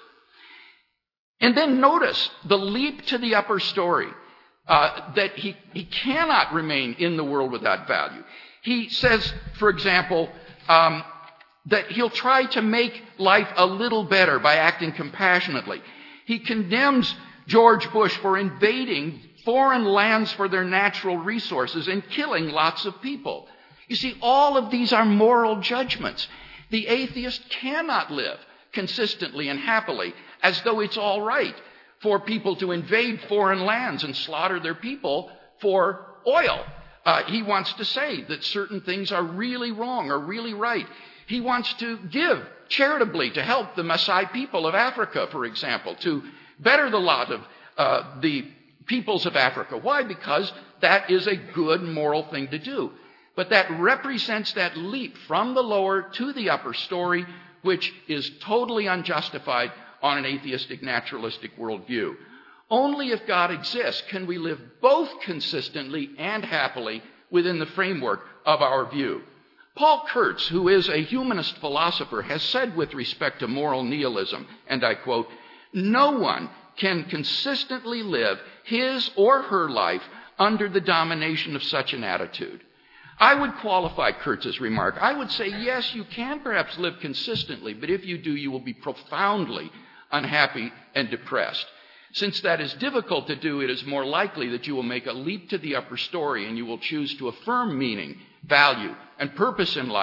And then notice the leap to the upper story, uh, that he, he cannot remain in the world without value. He says, for example, um, that he'll try to make life a little better by acting compassionately. He condemns George Bush for invading foreign lands for their natural resources and killing lots of people. You see, all of these are moral judgments. The atheist cannot live consistently and happily as though it's all right for people to invade foreign lands and slaughter their people for oil. Uh, he wants to say that certain things are really wrong or really right. He wants to give charitably to help the Maasai people of Africa, for example, to better the lot of uh, the peoples of Africa. Why? Because that is a good moral thing to do. But that represents that leap from the lower to the upper story, which is totally unjustified on an atheistic naturalistic worldview. Only if God exists can we live both consistently and happily within the framework of our view. Paul Kurtz, who is a humanist philosopher, has said with respect to moral nihilism, and I quote, "No one can consistently live his or her life under the domination of such an attitude." I would qualify Kurtz's remark. I would say, yes, you can perhaps live consistently, but if you do, you will be profoundly unhappy and depressed. Since that is difficult to do, it is more likely that you will make a leap to the upper story and you will choose to affirm meaning, value, and purpose in life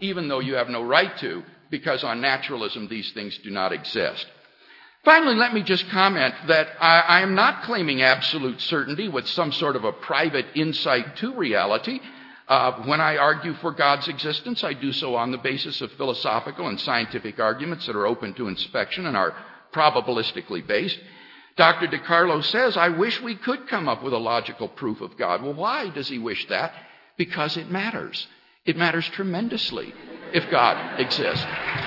even though you have no right to, because on naturalism these things do not exist. Finally, let me just comment that I, I am not claiming absolute certainty with some sort of a private insight to reality. Uh, when I argue for God's existence, I do so on the basis of philosophical and scientific arguments that are open to inspection and are probabilistically based. Doctor DiCarlo says, I wish we could come up with a logical proof of God. Well, why does he wish that? Because it matters. It matters tremendously if God exists.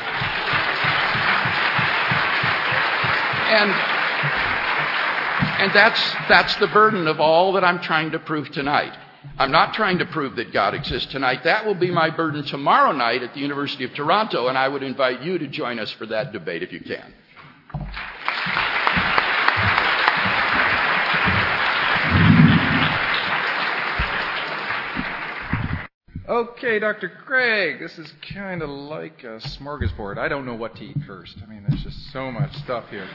And, and that's, that's the burden of all that I'm trying to prove tonight. I'm not trying to prove that God exists tonight. That will be my burden tomorrow night at the University of Toronto, and I would invite you to join us for that debate if you can. Okay, Doctor Craig, this is kind of like a smorgasbord. I don't know what to eat first. I mean, there's just so much stuff here.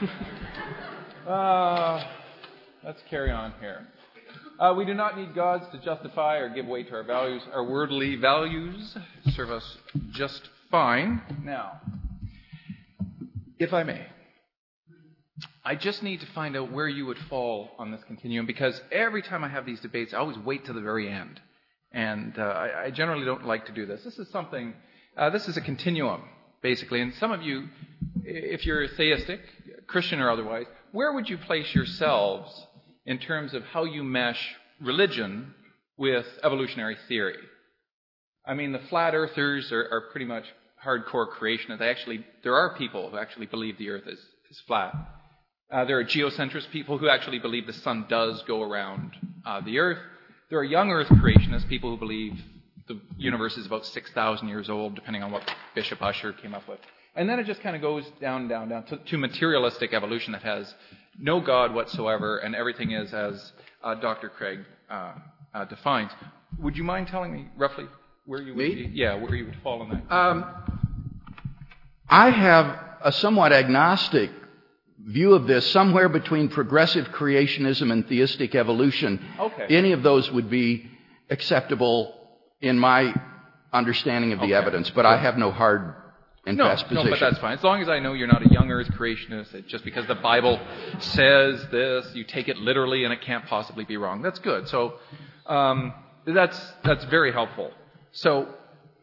Uh, let's carry on here. Uh, we do not need gods to justify or give weight to our values. Our worldly values serve us just fine. Now, if I may, I just need to find out where you would fall on this continuum, because every time I have these debates, I always wait till the very end. And uh, I, I generally don't like to do this. This is something, uh, this is a continuum, basically. And some of you, if you're theistic, Christian or otherwise, where would you place yourselves in terms of how you mesh religion with evolutionary theory? I mean, the flat earthers are, are pretty much hardcore creationists. They actually, there are people who actually believe the earth is, is flat. Uh, there are geocentrist people who actually believe the sun does go around uh, the earth. There are young earth creationists, people who believe the universe is about six thousand years old, depending on what Bishop Ussher came up with. And then it just kind of goes down, down, down to, to materialistic evolution that has no God whatsoever, and everything is as uh, Doctor Craig uh, uh, defines. Would you mind telling me roughly where you would me? be? Yeah, where you would fall in that? Um, I have a somewhat agnostic view of this, somewhere between progressive creationism and theistic evolution. Okay. Any of those would be acceptable in my understanding of the Okay. evidence, but I have no hard and No, fast position. no, but that's fine. As long as I know you're not a young earth creationist, that just because the Bible says this, you take it literally and it can't possibly be wrong. That's good. So um, that's that's very helpful. So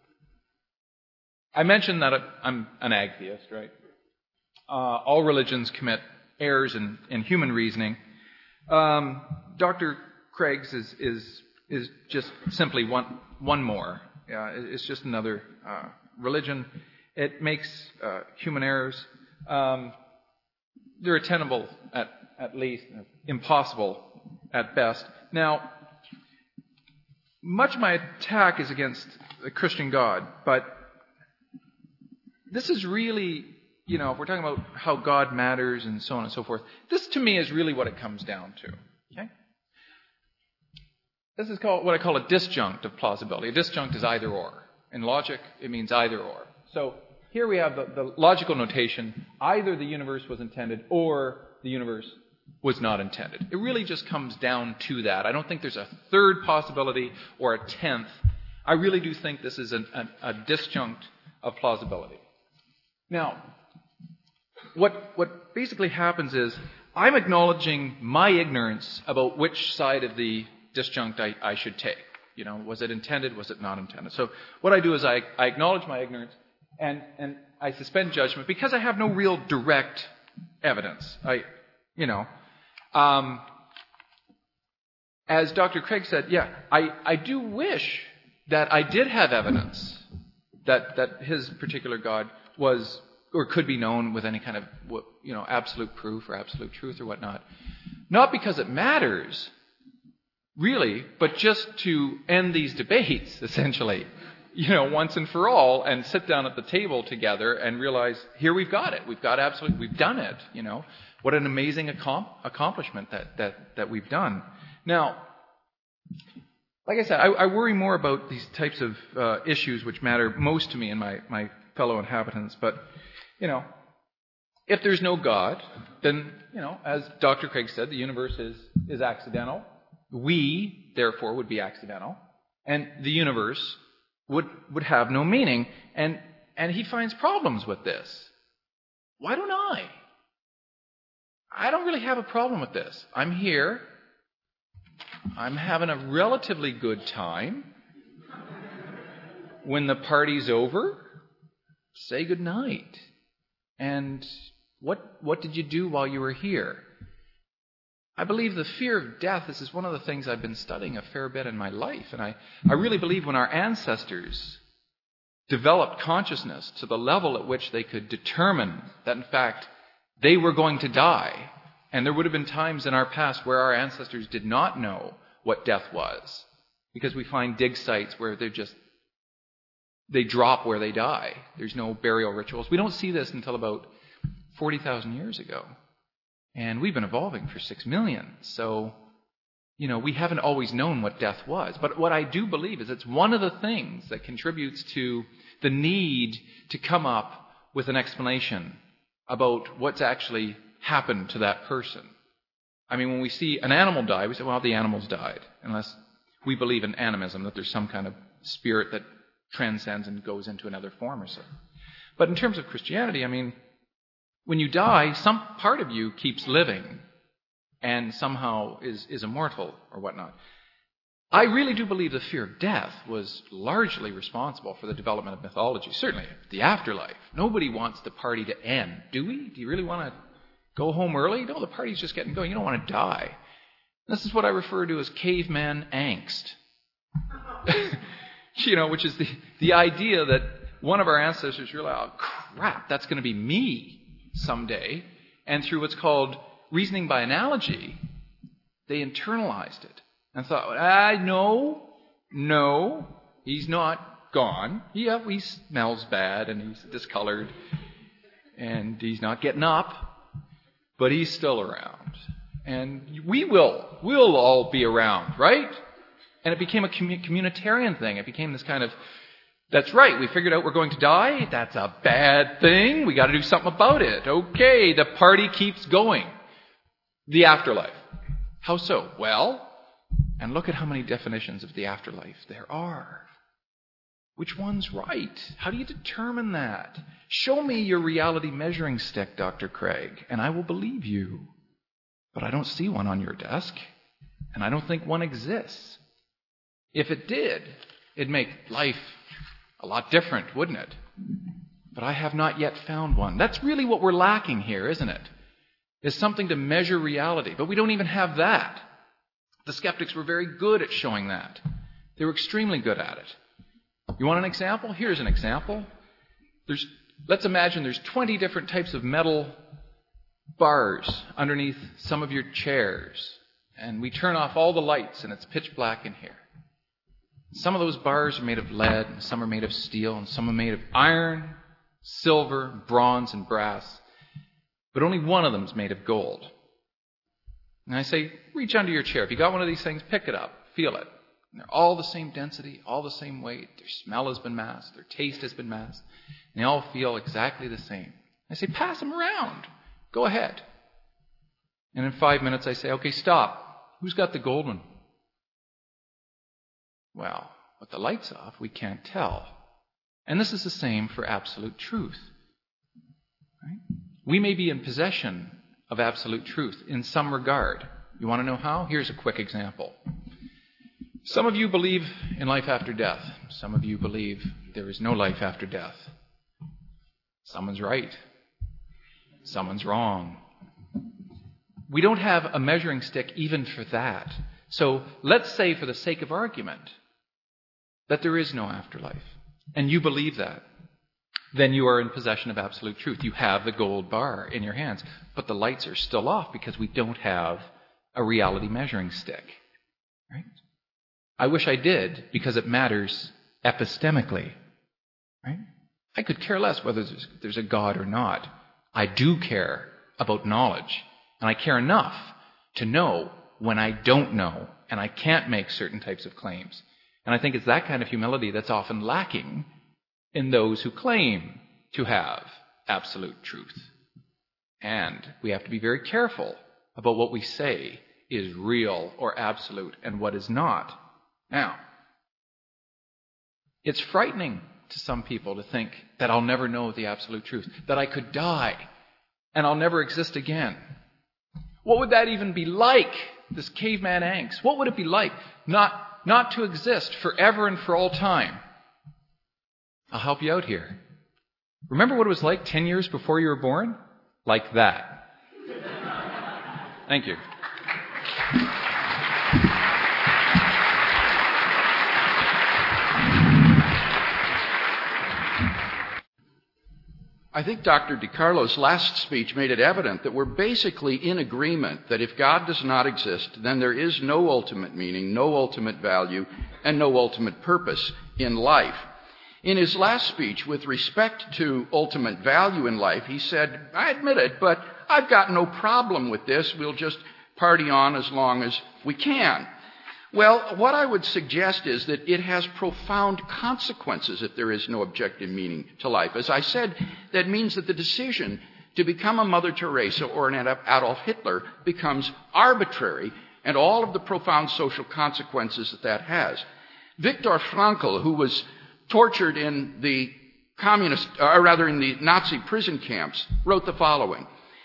I mentioned that I'm an agtheist, right? Uh, all religions commit errors in, in human reasoning. Um, Doctor Craig's is, is is just simply one one more. Uh, it's just another uh, religion. It makes uh, human errors. Um, they're attainable at at least, impossible at best. Now, much of my attack is against the Christian God, but this is really, you know, if we're talking about how God matters and so on and so forth, this to me is really what it comes down to. Okay? This is called what I call a disjunct of plausibility. A disjunct is either or. In logic, it means either or. So here we have the, the logical notation, either the universe was intended or the universe was not intended. It really just comes down to that. I don't think there's a third possibility or a tenth. I really do think this is an, an, a disjunct of plausibility. Now, what, what basically happens is I'm acknowledging my ignorance about which side of the disjunct I, I should take. You know, was it intended? Was it not intended? So what I do is I, I acknowledge my ignorance and, and I suspend judgment because I have no real direct evidence. I, you know, um, as Doctor Craig said, yeah, I, I do wish that I did have evidence that, that his particular God was or could be known with any kind of, you know, absolute proof or absolute truth or whatnot. Not because it matters, really, but just to end these debates, essentially, you know, once and for all, and sit down at the table together and realize, here we've got it. We've got absolute, we've done it, you know. What an amazing accom- accomplishment that, that, that we've done. Now, like I said, I, I worry more about these types of uh, issues which matter most to me and my, my fellow inhabitants. But, you know, if there's no God, then, you know, as Doctor Craig said, the universe is, is accidental. We, therefore, would be accidental. And the universe would, would have no meaning. And, and he finds problems with this. Why don't I? I don't really have a problem with this. I'm here. I'm having a relatively good time. When the party's over, say goodnight. And what, what did you do while you were here? I believe the fear of death, this is one of the things I've been studying a fair bit in my life. And I, I really believe when our ancestors developed consciousness to the level at which they could determine that, in fact, they were going to die. And there would have been times in our past where our ancestors did not know what death was. Because we find dig sites where they're just, they drop where they die. There's no burial rituals. We don't see this until about forty thousand years ago. And we've been evolving for six million. So, you know, we haven't always known what death was. But what I do believe is it's one of the things that contributes to the need to come up with an explanation about what's actually happened to that person. I mean, when we see an animal die, we say, well, the animal's died. Unless we believe in animism, that there's some kind of spirit that transcends and goes into another form or so. But in terms of Christianity, I mean, when you die, some part of you keeps living and somehow is, is immortal or whatnot. I really do believe the fear of death was largely responsible for the development of mythology. Certainly, the afterlife. Nobody wants the party to end, do we? Do you really want to go home early? No, the party's just getting going. You don't want to die. This is what I refer to as caveman angst. You know, which is the, the idea that one of our ancestors realized, oh, crap, that's going to be me someday. And through what's called reasoning by analogy, they internalized it and thought, ah, no, no, he's not gone. Yeah, he smells bad and he's discolored and he's not getting up, but he's still around. And we will, we'll all be around, right? And it became a commun- communitarian thing. It became this kind of, that's right, we figured out we're going to die. That's a bad thing. We got to do something about it. Okay, the party keeps going. The afterlife. How so? Well, and look at how many definitions of the afterlife there are. Which one's right? How do you determine that? Show me your reality measuring stick, Doctor Craig, and I will believe you. But I don't see one on your desk, and I don't think one exists. If it did, it'd make life a lot different, wouldn't it? But I have not yet found one. That's really what we're lacking here, isn't it? Is something to measure reality. But we don't even have that. The skeptics were very good at showing that. They were extremely good at it. You want an example? Here's an example. There's, let's imagine there's twenty different types of metal bars underneath some of your chairs. And we turn off all the lights and it's pitch black in here. Some of those bars are made of lead, and some are made of steel, and some are made of iron, silver, bronze, and brass. But only one of them is made of gold. And I say, reach under your chair. If you got one of these things, pick it up, feel it. And they're all the same density, all the same weight. Their smell has been masked, their taste has been masked. And they all feel exactly the same. I say, pass them around. Go ahead. And in five minutes I say, okay, stop. Who's got the gold one? Well, with the lights off, we can't tell. And this is the same for absolute truth. Right? We may be in possession of absolute truth in some regard. You want to know how? Here's a quick example. Some of you believe in life after death. Some of you believe there is no life after death. Someone's right. Someone's wrong. We don't have a measuring stick even for that. So let's say, for the sake of argument, that there is no afterlife, and you believe that. Then you are in possession of absolute truth. You have the gold bar in your hands, but the lights are still off because we don't have a reality measuring stick. Right? I wish I did, because it matters epistemically. Right? I could care less whether there's, there's a God or not. I do care about knowledge, and I care enough to know when I don't know, and I can't make certain types of claims. And I think it's that kind of humility that's often lacking in those who claim to have absolute truth. And we have to be very careful about what we say is real or absolute and what is not. Now, It's frightening to some people to think that I'll never know the absolute truth, that I could die and I'll never exist again. What would that even be like, this caveman angst? What would it be like not, not to exist forever and for all time? I'll help you out here. Remember what it was like ten years before you were born? Like that. Thank you. I think Doctor DiCarlo's last speech made it evident that we're basically in agreement that if God does not exist, then there is no ultimate meaning, no ultimate value, and no ultimate purpose in life. In his last speech, with respect to ultimate value in life, he said, I admit it, but I've got no problem with this. We'll just party on as long as we can. Well, what I would suggest is that it has profound consequences if there is no objective meaning to life. As I said, that means that the decision to become a Mother Teresa or an Adolf Hitler becomes arbitrary, and all of the profound social consequences that that has. Viktor Frankl, who was tortured in the communist, or rather in the Nazi prison camps, wrote the following: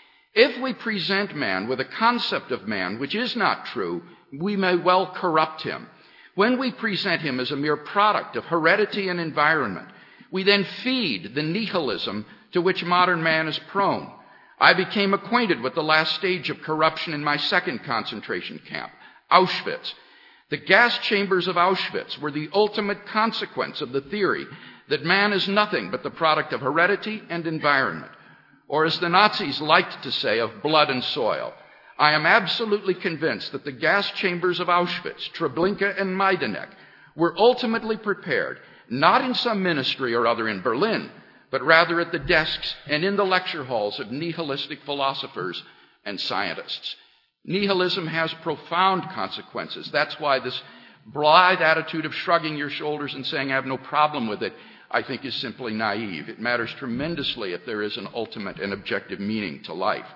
if we present man with a concept of man which is not true, we may well corrupt him. When we present him as a mere product of heredity and environment, we then feed the nihilism to which modern man is prone. I became acquainted with the last stage of corruption in my second concentration camp, Auschwitz. The gas chambers of Auschwitz were the ultimate consequence of the theory that man is nothing but the product of heredity and environment, or as the Nazis liked to say, of blood and soil. I am absolutely convinced that the gas chambers of Auschwitz, Treblinka, and Majdanek were ultimately prepared, not in some ministry or other in Berlin, but rather at the desks and in the lecture halls of nihilistic philosophers and scientists. Nihilism has profound consequences. That's why this blithe attitude of shrugging your shoulders and saying, I have no problem with it, I think is simply naive. It matters tremendously if there is an ultimate and objective meaning to life.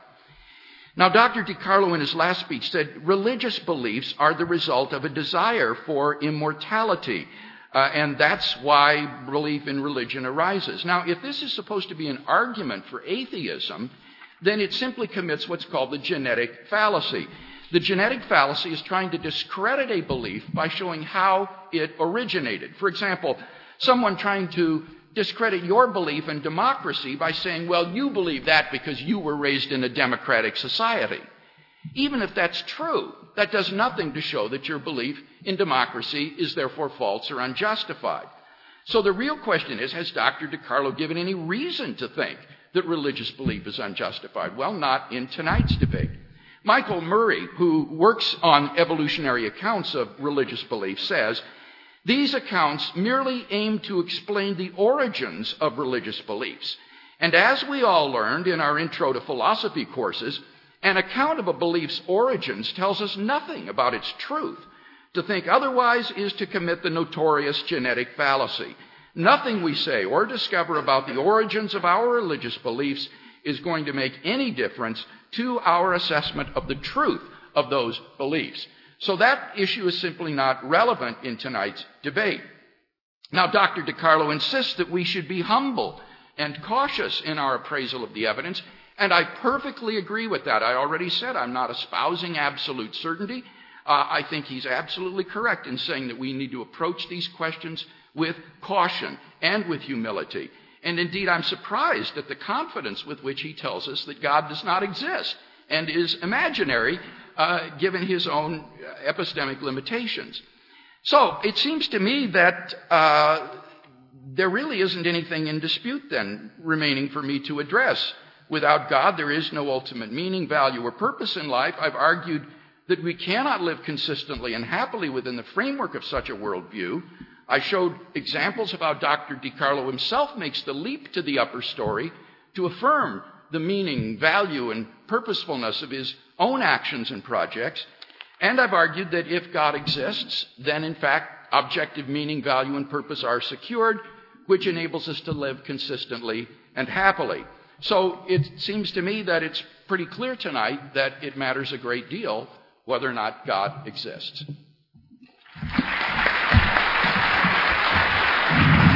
Now, Doctor DiCarlo in his last speech said religious beliefs are the result of a desire for immortality, uh, and that's why belief in religion arises. Now, if this is supposed to be an argument for atheism, then it simply commits what's called the genetic fallacy. The genetic fallacy is trying to discredit a belief by showing how it originated. For example, someone trying to discredit your belief in democracy by saying, well, you believe that because you were raised in a democratic society. Even if that's true, that does nothing to show that your belief in democracy is therefore false or unjustified. So the real question is, has Doctor DiCarlo given any reason to think that religious belief is unjustified? Well, not in tonight's debate. Michael Murray, who works on evolutionary accounts of religious belief, says, these accounts merely aim to explain the origins of religious beliefs. And as we all learned in our Intro to Philosophy courses, an account of a belief's origins tells us nothing about its truth. To think otherwise is to commit the notorious genetic fallacy. Nothing we say or discover about the origins of our religious beliefs is going to make any difference to our assessment of the truth of those beliefs. So that issue is simply not relevant in tonight's debate. Now, Doctor DiCarlo insists that we should be humble and cautious in our appraisal of the evidence, and I perfectly agree with that. I already said I'm not espousing absolute certainty. Uh, I think he's absolutely correct in saying that we need to approach these questions with caution and with humility. And indeed, I'm surprised at the confidence with which he tells us that God does not exist and is imaginary, uh, given his own epistemic limitations. So it seems to me that uh, there really isn't anything in dispute then remaining for me to address. Without God, there is no ultimate meaning, value, or purpose in life. I've argued that we cannot live consistently and happily within the framework of such a worldview. I showed examples of how Doctor DiCarlo himself makes the leap to the upper story to affirm the meaning, value, and purposefulness of his own actions and projects. And I've argued that if God exists, then in fact objective meaning, value, and purpose are secured, which enables us to live consistently and happily. So it seems to me that it's pretty clear tonight that it matters a great deal whether or not God exists.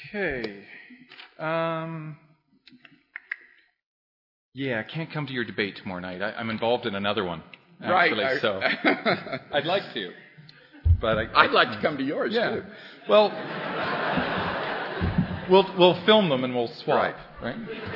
Okay. Um, yeah, I can't come to your debate tomorrow night. I, I'm involved in another one, actually, right. so I'd like to. But I, I'd like to come to yours, yeah. too. Well, we'll we'll film them and we'll swap, Right.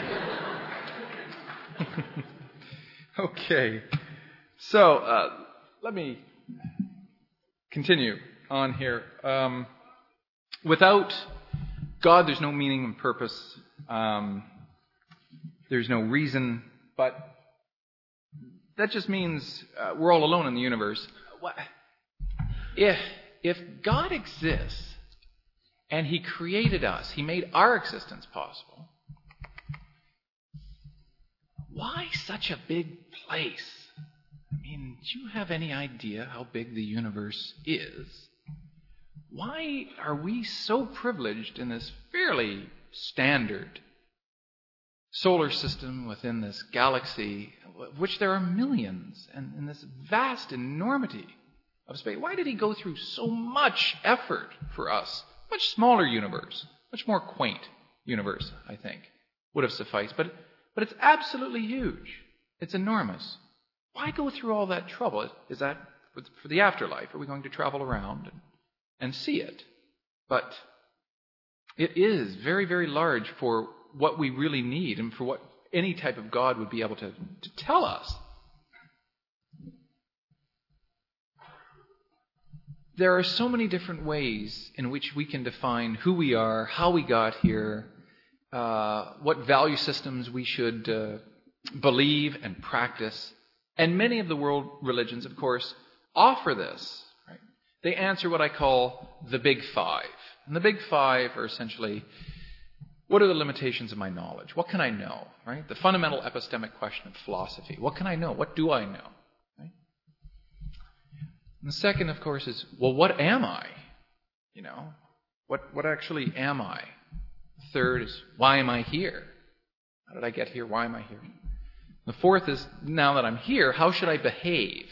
right? Okay. So uh, let me continue on here. Um, without God, there's no meaning and purpose. Um, there's no reason. But that just means uh, we're all alone in the universe. What? If, if God exists and He created us, He made our existence possible, why such a big place? I mean, do you have any idea how big the universe is? Why are we so privileged in this fairly standard solar system within this galaxy, of which there are millions, and in this vast enormity of space? Why did He go through so much effort for us? Much smaller universe, much more quaint universe, I think, would have sufficed. But, but it's absolutely huge. It's enormous. Why go through all that trouble? Is that for the afterlife? Are we going to travel around and, and see it? But it is very, very large for what we really need and for what any type of God would be able to, to tell us. There are so many different ways in which we can define who we are, how we got here, uh, what value systems we should uh, believe and practice. And many of the world religions, of course, offer this. Right? They answer what I call the Big Five. And the Big Five are essentially, what are the limitations of my knowledge? What can I know? Right? The fundamental epistemic question of philosophy. What can I know? What do I know? Right? And the second, of course, is, well, what am I? You know, what what actually am I? The third is, why am I here? How did I get here? Why am I here? The fourth is, now that I'm here, how should I behave?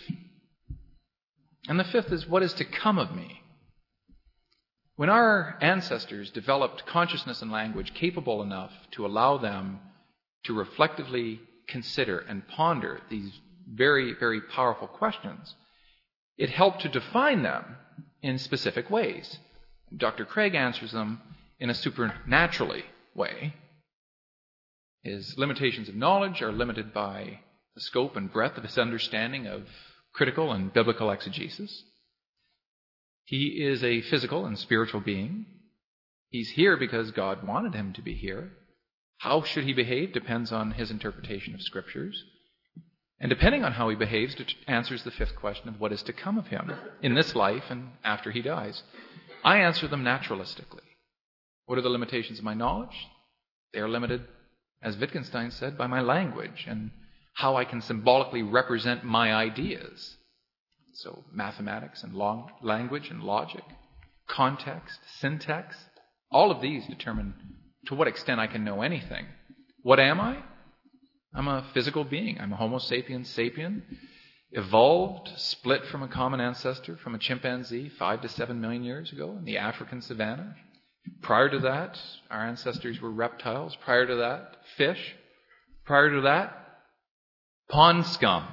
And the fifth is, what is to come of me? When our ancestors developed consciousness and language capable enough to allow them to reflectively consider and ponder these very, very powerful questions, it helped to define them in specific ways. Doctor Craig answers them in a supernaturally way. His limitations of knowledge are limited by the scope and breadth of his understanding of critical and biblical exegesis. He is a physical and spiritual being. He's here because God wanted him to be here. How should he behave depends on his interpretation of scriptures. And depending on how he behaves, it answers the fifth question of what is to come of him in this life and after he dies. I answer them naturalistically. What are the limitations of my knowledge? They are limited, as Wittgenstein said, by my language and how I can symbolically represent my ideas. So mathematics and long language and logic, context, syntax, all of these determine to what extent I can know anything. What am I? I'm a physical being. I'm a Homo sapiens sapien, evolved, split from a common ancestor, from a chimpanzee five to seven million years ago in the African savannah. Prior to that, our ancestors were reptiles. Prior to that, fish. Prior to that, pond scum.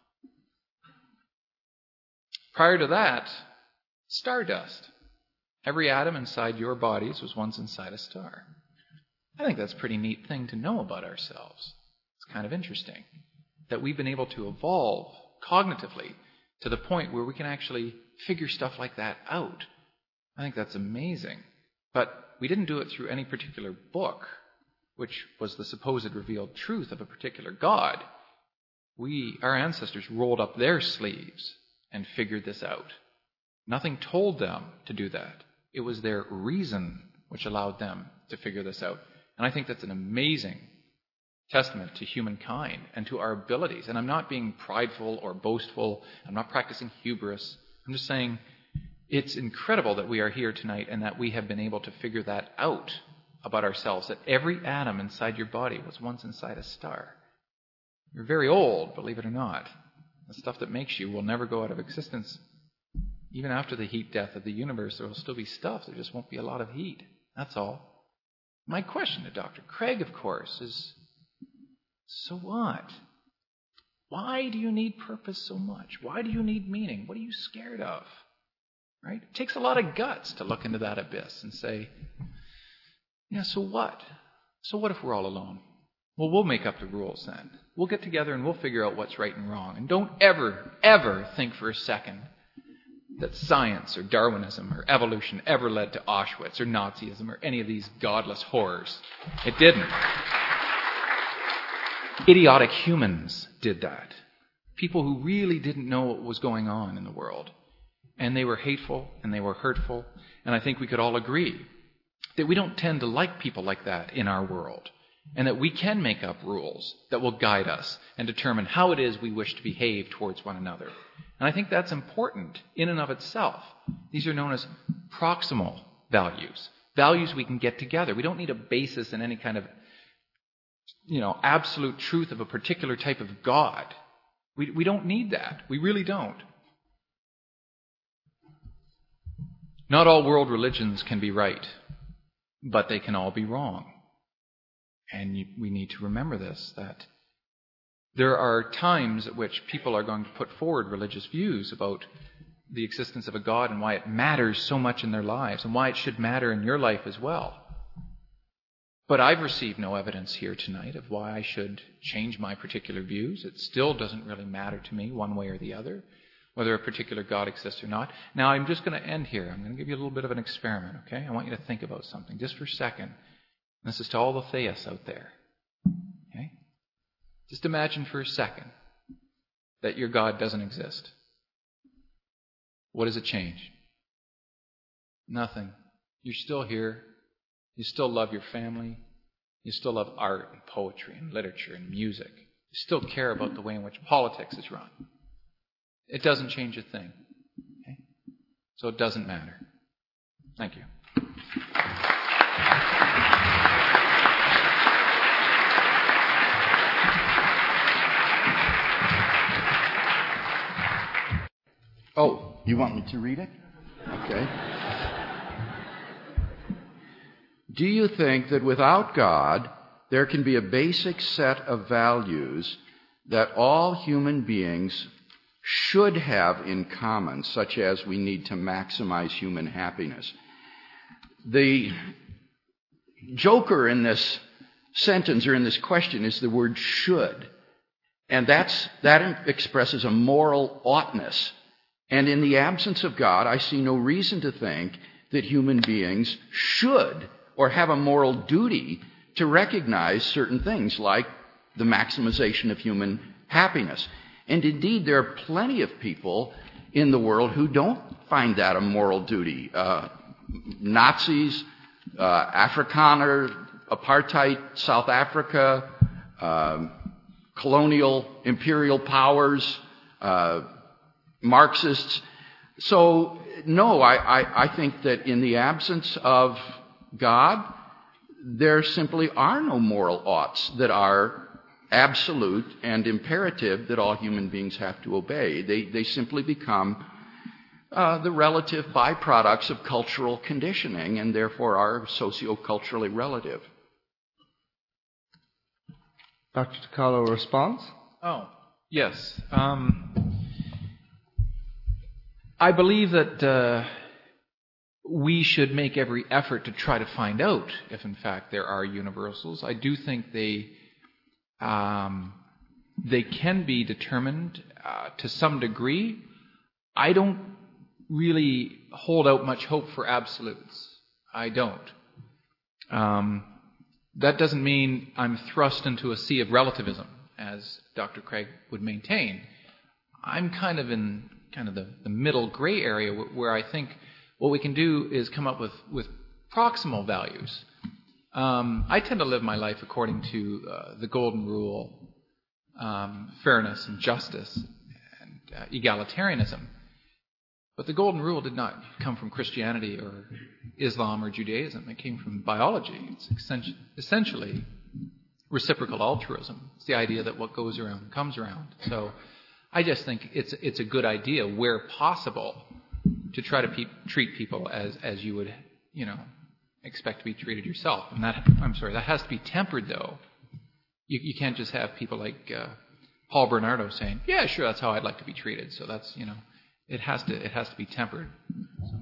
Prior to that, stardust. Every atom inside your bodies was once inside a star. I think that's a pretty neat thing to know about ourselves. It's kind of interesting that we've been able to evolve cognitively to the point where we can actually figure stuff like that out. I think that's amazing. But we didn't do it through any particular book, which was the supposed revealed truth of a particular God. We, our ancestors, rolled up their sleeves and figured this out. Nothing told them to do that. It was their reason which allowed them to figure this out. And I think that's an amazing testament to humankind and to our abilities. And I'm not being prideful or boastful. I'm not practicing hubris. I'm just saying it's incredible that we are here tonight and that we have been able to figure that out about ourselves, that every atom inside your body was once inside a star. You're very old, believe it or not. The stuff that makes you will never go out of existence. Even after the heat death of the universe, there will still be stuff. There just won't be a lot of heat. That's all. My question to Doctor Craig, of course, is, so what? Why do you need purpose so much? Why do you need meaning? What are you scared of? Right? It takes a lot of guts to look into that abyss and say, yeah, so what? So what if we're all alone? Well, we'll make up the rules then. We'll get together and we'll figure out what's right and wrong. And don't ever, ever think for a second that science or Darwinism or evolution ever led to Auschwitz or Nazism or any of these godless horrors. It didn't. Idiotic humans did that. People who really didn't know what was going on in the world. And they were hateful and they were hurtful. And I think we could all agree that we don't tend to like people like that in our world. And that we can make up rules that will guide us and determine how it is we wish to behave towards one another. And I think that's important in and of itself. These are known as proximal values. Values we can get together. We don't need a basis in any kind of, you know, absolute truth of a particular type of God. We, we don't need that. We really don't. Not all world religions can be right, but they can all be wrong. And you, we need to remember this, that there are times at which people are going to put forward religious views about the existence of a God and why it matters so much in their lives and why it should matter in your life as well. But I've received no evidence here tonight of why I should change my particular views. It still doesn't really matter to me one way or the other, whether a particular God exists or not. Now, I'm just going to end here. I'm going to give you a little bit of an experiment, okay? I want you to think about something just for a second. This is to all the theists out there. Okay? Just imagine for a second that your God doesn't exist. What does it change? Nothing. You're still here. You still love your family. You still love art and poetry and literature and music. You still care about the way in which politics is run. It doesn't change a thing. Okay? So it doesn't matter. Thank you. Oh, you want me to read it? Okay. Do you think that without God, there can be a basic set of values that all human beings should have in common, such as we need to maximize human happiness? The joker in this sentence or in this question is the word should. And that's, that expresses a moral oughtness. And in the absence of God, I see no reason to think that human beings should or have a moral duty to recognize certain things like the maximization of human happiness. And indeed, there are plenty of people in the world who don't find that a moral duty. Uh, Nazis, uh, Afrikaner, apartheid, South Africa, uh, colonial imperial powers, uh, Marxists. So, no, I, I, I think that in the absence of God, there simply are no moral oughts that are absolute and imperative that all human beings have to obey. They, they simply become uh, the relative byproducts of cultural conditioning and therefore are socio-culturally relative. Doctor Takalo, response? Oh, yes. Um, I believe that uh, we should make every effort to try to find out if, in fact, there are universals. I do think they um, they can be determined uh, to some degree. I don't really hold out much hope for absolutes. I don't. Um, that doesn't mean I'm thrust into a sea of relativism, as Doctor Craig would maintain. I'm kind of in kind of the, the middle gray area where I think what we can do is come up with, with proximal values. Um, I tend to live my life according to uh, the golden rule, um, fairness and justice and uh, egalitarianism. But the golden rule did not come from Christianity or Islam or Judaism. It came from biology. It's essentially reciprocal altruism. It's the idea that what goes around comes around. So I just think it's it's a good idea, where possible, to try to pe- treat people as, as you would, you know, expect to be treated yourself. And that, I'm sorry, that has to be tempered, though. You, you can't just have people like uh, Paul Bernardo saying, "Yeah, sure, that's how I'd like to be treated." So that's, you know, it has to it has to be tempered. So.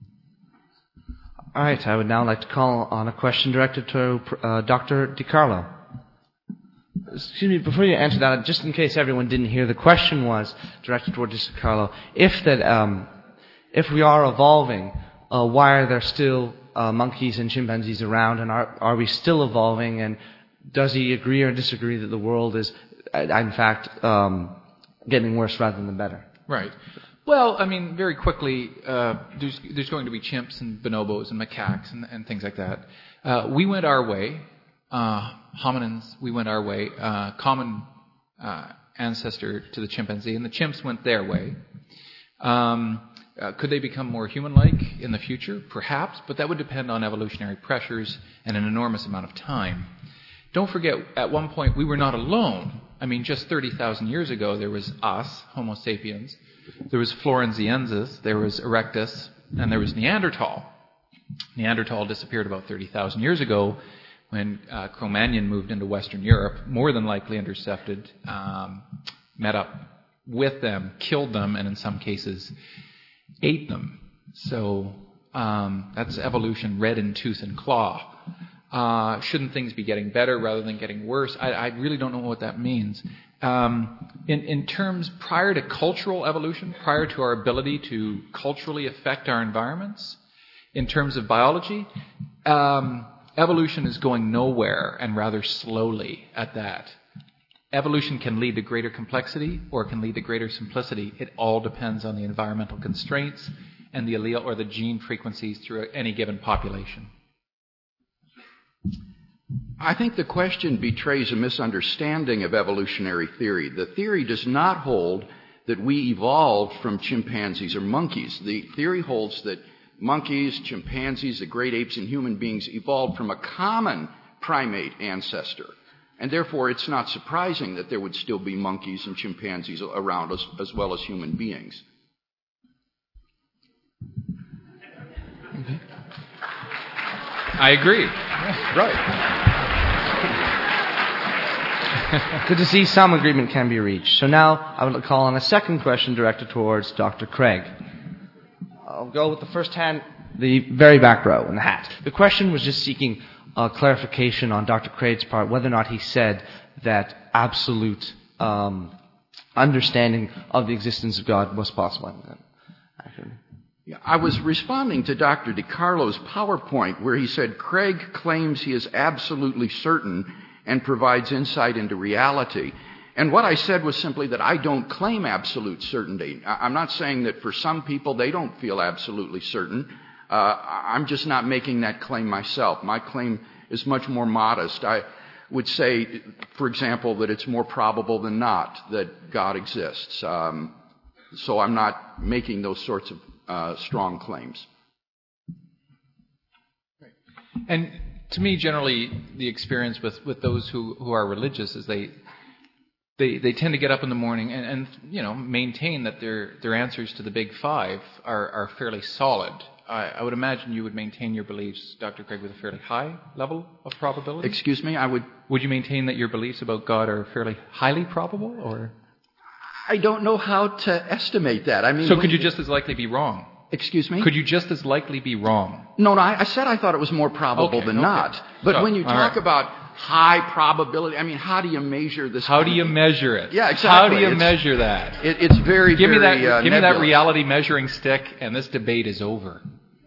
All right, I would now like to call on a question directed to uh, Doctor DiCarlo. Excuse me, before you answer that, just in case everyone didn't hear, the question was directed toward DiCarlo. If that, um, if we are evolving, uh, why are there still uh, monkeys and chimpanzees around, and are are we still evolving? And does he agree or disagree that the world is, in fact, um, getting worse rather than better? Right. Well, I mean, very quickly, uh, there's, there's going to be chimps and bonobos and macaques and, and things like that. Uh, we went our way. Uh, hominins, we went our way. Uh, common uh, ancestor to the chimpanzee, and the chimps went their way. Um, uh, could they become more human-like in the future? Perhaps, but that would depend on evolutionary pressures and an enormous amount of time. Don't forget, at one point, we were not alone. I mean, just thirty thousand years ago, there was us, Homo sapiens. There was Florenziensis, there was Erectus, and there was Neanderthal. Neanderthal disappeared about thirty thousand years ago when uh, Cro-Magnon moved into Western Europe, more than likely intercepted, um, met up with them, killed them, and in some cases ate them. So um, that's evolution red in tooth and claw. Uh, shouldn't things be getting better rather than getting worse? I, I really don't know what that means. Um, in, in terms prior to cultural evolution, prior to our ability to culturally affect our environments, in terms of biology, um, evolution is going nowhere, and rather slowly at that. Evolution can lead to greater complexity or it can lead to greater simplicity. It all depends on the environmental constraints and the allele or the gene frequencies through any given population. I think the question betrays a misunderstanding of evolutionary theory. The theory does not hold that we evolved from chimpanzees or monkeys. The theory holds that monkeys, chimpanzees, the great apes, and human beings evolved from a common primate ancestor. And therefore, it's not surprising that there would still be monkeys and chimpanzees around us, as well as human beings. Okay. I agree. Right. Good to see some agreement can be reached. So now I would call on a second question directed towards Doctor Craig. I'll go with the first hand, the very back row in the hat. The question was just seeking uh, clarification on Doctor Craig's part, whether or not he said that absolute um, understanding of the existence of God was possible. Yeah, I was responding to Doctor DiCarlo's PowerPoint where he said Craig claims he is absolutely certain and provides insight into reality. And what I said was simply that I don't claim absolute certainty. I'm not saying that for some people they don't feel absolutely certain. Uh, I'm just not making that claim myself. My claim is much more modest. I would say, for example, that it's more probable than not that God exists. Um, so I'm not making those sorts of uh, strong claims. Right. And to me, generally, the experience with, with those who, who are religious is they They, they tend to get up in the morning and, and you know maintain that their their answers to the big five are, are fairly solid. I, I would imagine you would maintain your beliefs, Doctor Craig, with a fairly high level of probability. Excuse me, I would. Would you maintain that your beliefs about God are fairly highly probable, or? I don't know how to estimate that. I mean, so could you just as likely be wrong? Excuse me? Could you just as likely be wrong? No, no. I, I said I thought it was more probable okay, than okay. not. But so, when you talk right. about high probability, I mean, how do you measure this? How do you measure it? Yeah, exactly. How do you it's, measure that? It, it's very, give very me that. uh, give me that nebulous. reality measuring stick, and this debate is over.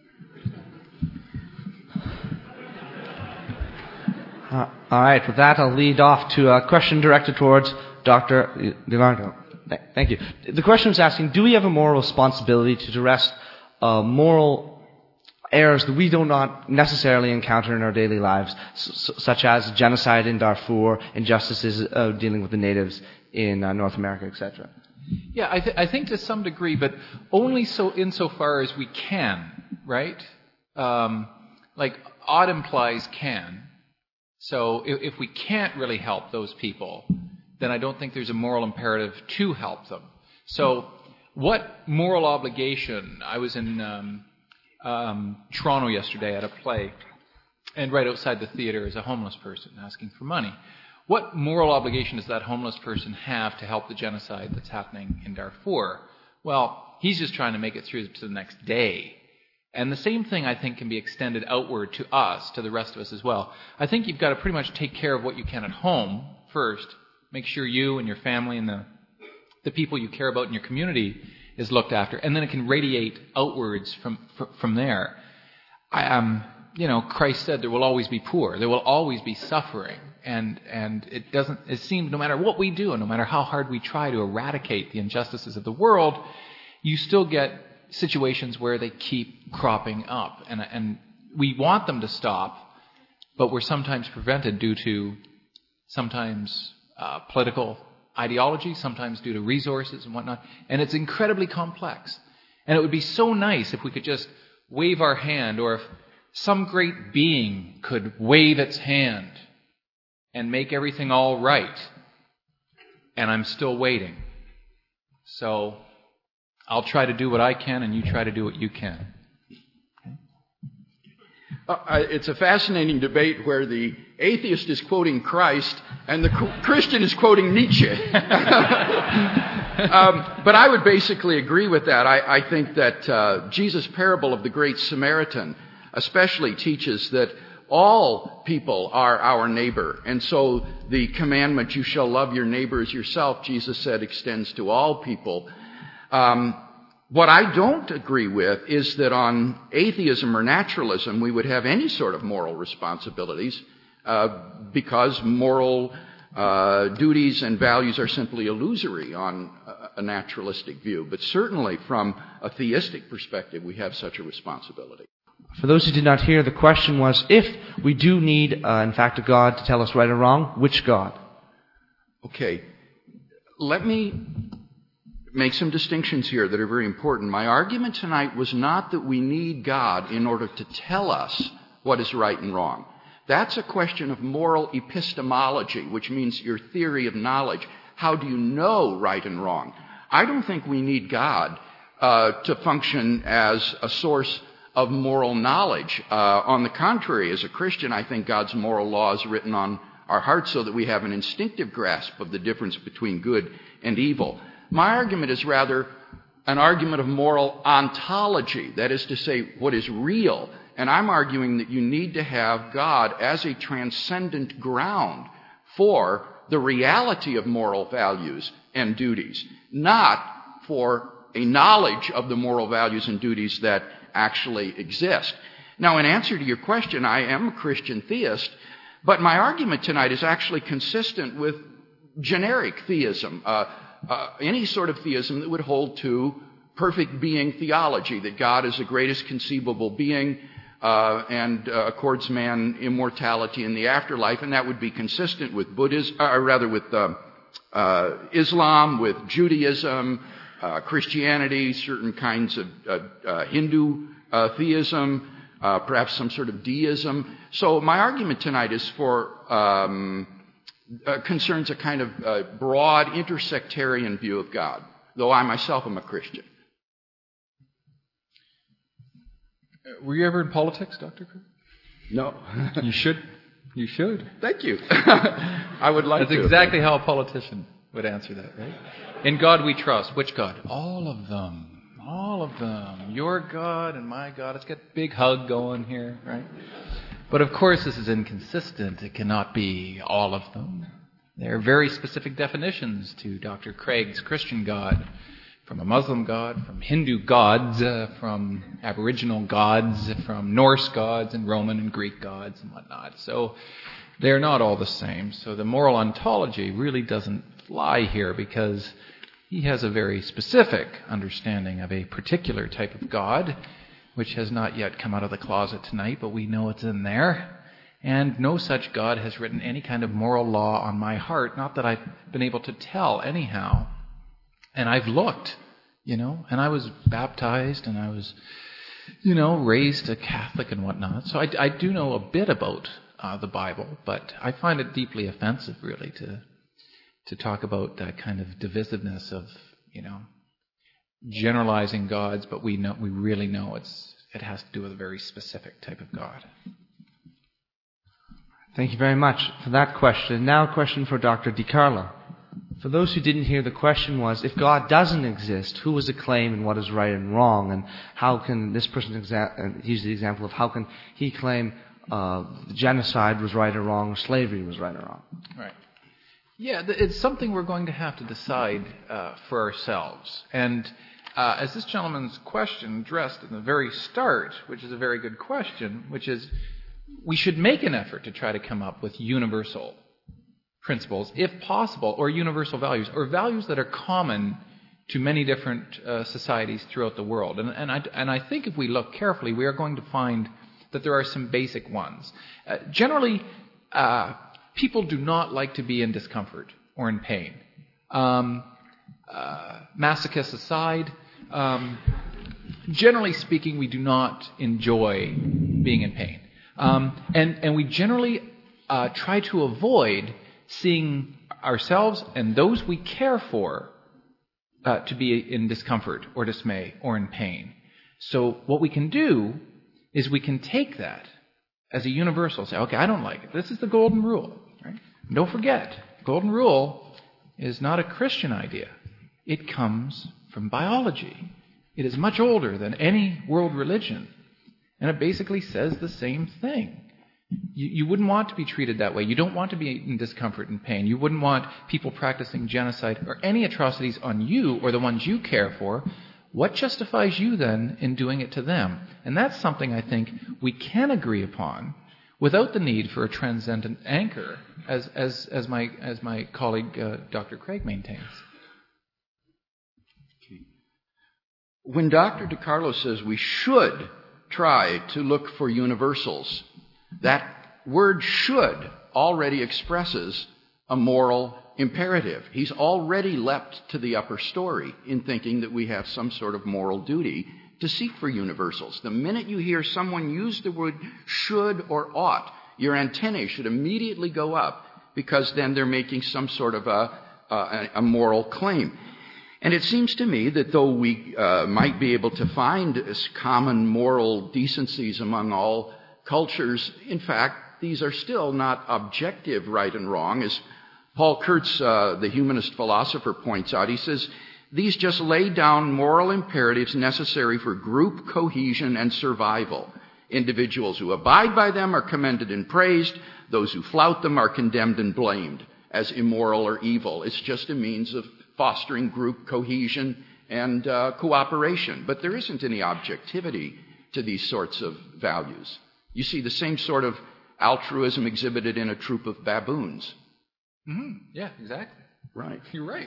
Uh, all right, with that, I'll lead off to a question directed towards Doctor Leonardo. Thank you. The question was asking, do we have a moral responsibility to arrest uh, moral errors that we do not necessarily encounter in our daily lives, s- such as genocide in Darfur, injustices uh, dealing with the natives in uh, North America, et cetera? Yeah, I, th- I think to some degree, but only so insofar as we can, right? Um, like, odd implies can. So if, if we can't really help those people, then I don't think there's a moral imperative to help them. So what moral obligation? I was in um, um, Toronto yesterday at a play, and right outside the theater is a homeless person asking for money. What moral obligation does that homeless person have to help the genocide that's happening in Darfur? Well, he's just trying to make it through to the next day. And the same thing, I think, can be extended outward to us, to the rest of us as well. I think you've got to pretty much take care of what you can at home first. Make sure you and your family and the, the people you care about in your community is looked after. And then it can radiate outwards from from there. I, um, you know, Christ said there will always be poor. There will always be suffering. And and it doesn't, it seems no matter what we do and no matter how hard we try to eradicate the injustices of the world, you still get situations where they keep cropping up. And, and we want them to stop, but we're sometimes prevented due to sometimes uh, political ideology, sometimes due to resources and whatnot. And it's incredibly complex. And it would be so nice if we could just wave our hand, or if some great being could wave its hand and make everything all right. And I'm still waiting. So I'll try to do what I can, and you try to do what you can. Okay? Uh, it's a fascinating debate where the atheist is quoting Christ and the Christian is quoting Nietzsche. um, but I would basically agree with that. I, I think that uh, Jesus' parable of the Great Samaritan especially teaches that all people are our neighbor. And so the commandment, you shall love your neighbor as yourself, Jesus said, extends to all people. Um, what I don't agree with is that on atheism or naturalism we would have any sort of moral responsibilities uh, because moral uh, duties and values are simply illusory on a, a naturalistic view. But certainly from a theistic perspective we have such a responsibility. For those who did not hear, the question was, if we do need, uh, in fact, a God to tell us right or wrong, which God? Okay. Let me make some distinctions here that are very important. My argument tonight was not that we need God in order to tell us what is right and wrong. That's a question of moral epistemology, which means your theory of knowledge. How do you know right and wrong? I don't think we need God uh, to function as a source of moral knowledge. Uh, on the contrary, as a Christian, I think God's moral law is written on our hearts so that we have an instinctive grasp of the difference between good and evil. My argument is rather an argument of moral ontology, that is to say, what is real. And I'm arguing that you need to have God as a transcendent ground for the reality of moral values and duties, not for a knowledge of the moral values and duties that actually exist. Now, in answer to your question, I am a Christian theist, but my argument tonight is actually consistent with generic theism, uh, uh, any sort of theism that would hold to perfect being theology, that God is the greatest conceivable being uh, and uh, accords man immortality in the afterlife, and that would be consistent with Buddhism, or rather with uh, uh, Islam, with Judaism, Uh, Christianity, certain kinds of uh, uh, Hindu uh, theism, uh, perhaps some sort of deism. So my argument tonight is for um, uh, concerns a kind of uh, broad intersectarian view of God, though I myself am a Christian. Were you ever in politics, Doctor Craig? No. You should. You should. Thank you. I would like That's to. That's exactly how a politician would answer that, right? In God we trust. Which God? All of them. All of them. Your God and my God. Let's get a big hug going here, right? But of course this is inconsistent. It cannot be all of them. There are very specific definitions to Doctor Craig's Christian God, from a Muslim God, from Hindu gods, uh, from Aboriginal gods, from Norse gods and Roman and Greek gods and whatnot. So they're not all the same. So the moral ontology really doesn't fly here, because he has a very specific understanding of a particular type of God, which has not yet come out of the closet tonight, but we know it's in there. And no such God has written any kind of moral law on my heart, not that I've been able to tell anyhow. And I've looked, you know, and I was baptized and I was, you know, raised a Catholic and whatnot. So I, I do know a bit about uh, the Bible, but I find it deeply offensive, really, to to talk about that kind of divisiveness of, you know, generalizing gods, but we know we really know it's it has to do with a very specific type of God. Thank you very much for that question. Now a question for Doctor DiCarlo. For those who didn't hear, the question was, if God doesn't exist, who is to claim and what is right and wrong? And how can this person exa- use the example of how can he claim uh, genocide was right or wrong, or slavery was right or wrong? Right. Yeah, it's something we're going to have to decide uh, for ourselves. And uh, as this gentleman's question addressed in the very start, which is a very good question, which is we should make an effort to try to come up with universal principles, if possible, or universal values, or values that are common to many different uh, societies throughout the world. And, and, I, and I think if we look carefully, we are going to find that there are some basic ones. Uh, generally, uh, people do not like to be in discomfort or in pain. Um, uh, masochists aside, um, generally speaking, we do not enjoy being in pain. Um, and, and we generally uh, try to avoid seeing ourselves and those we care for uh, to be in discomfort or dismay or in pain. So what we can do is we can take that as a universal, say, okay, I don't like it. This is the golden rule. Right? And don't forget, golden rule is not a Christian idea. It comes from biology. It is much older than any world religion. And it basically says the same thing. You, you wouldn't want to be treated that way. You don't want to be in discomfort and pain. You wouldn't want people practicing genocide or any atrocities on you or the ones you care for. What justifies you then in doing it to them? And that's something I think we can agree upon without the need for a transcendent anchor, as as as my as my colleague uh, Doctor Craig maintains. When Doctor DiCarlo says we should try to look for universals, that word should already expresses a moral imperative. He's already leapt to the upper story in thinking that we have some sort of moral duty to seek for universals. The minute you hear someone use the word should or ought, your antennae should immediately go up, because then they're making some sort of a, a, a moral claim. And it seems to me that though we uh, might be able to find common moral decencies among all cultures, in fact, these are still not objective right and wrong. As Paul Kurtz, uh, the humanist philosopher, points out, he says, these just lay down moral imperatives necessary for group cohesion and survival. Individuals who abide by them are commended and praised. Those who flout them are condemned and blamed as immoral or evil. It's just a means of fostering group cohesion and uh, cooperation. But there isn't any objectivity to these sorts of values. You see the same sort of altruism exhibited in a troop of baboons. Mm-hmm. Yeah, exactly. Right. You're right.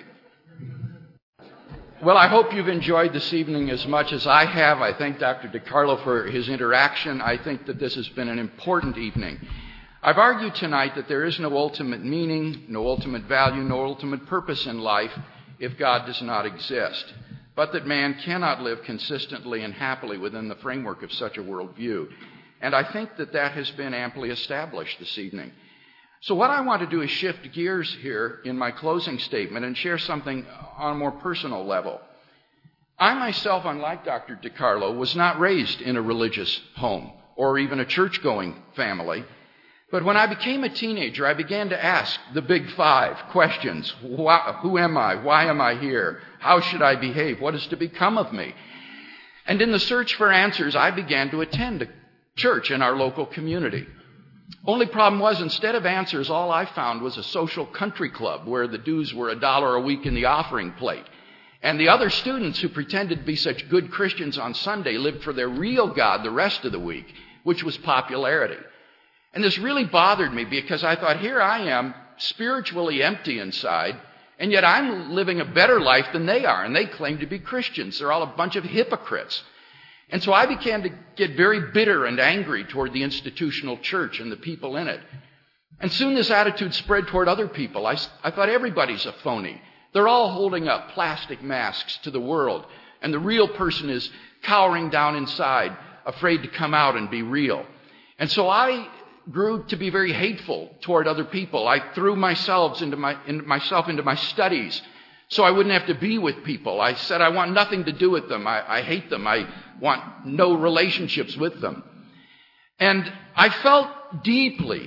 Well, I hope you've enjoyed this evening as much as I have. I thank Doctor DiCarlo for his interaction. I think that this has been an important evening. I've argued tonight that there is no ultimate meaning, no ultimate value, no ultimate purpose in life if God does not exist, but that man cannot live consistently and happily within the framework of such a worldview. And I think that that has been amply established this evening. So what I want to do is shift gears here in my closing statement and share something on a more personal level. I myself, unlike Doctor DiCarlo, was not raised in a religious home or even a church-going family. But when I became a teenager, I began to ask the big five questions. Who am I? Why am I here? How should I behave? What is to become of me? And in the search for answers, I began to attend a church in our local community. Only problem was, instead of answers, all I found was a social country club where the dues were a dollar a week in the offering plate. And the other students who pretended to be such good Christians on Sunday lived for their real God the rest of the week, which was popularity. And this really bothered me because I thought, here I am, spiritually empty inside, and yet I'm living a better life than they are, and they claim to be Christians. They're all a bunch of hypocrites. And so I began to get very bitter and angry toward the institutional church and the people in it. And soon this attitude spread toward other people. I, I thought everybody's a phony. They're all holding up plastic masks to the world, and the real person is cowering down inside, afraid to come out and be real. And so I grew to be very hateful toward other people. I threw myself into my, into myself into my studies so I wouldn't have to be with people. I said I want nothing to do with them. I, I hate them. I want no relationships with them. And I felt deeply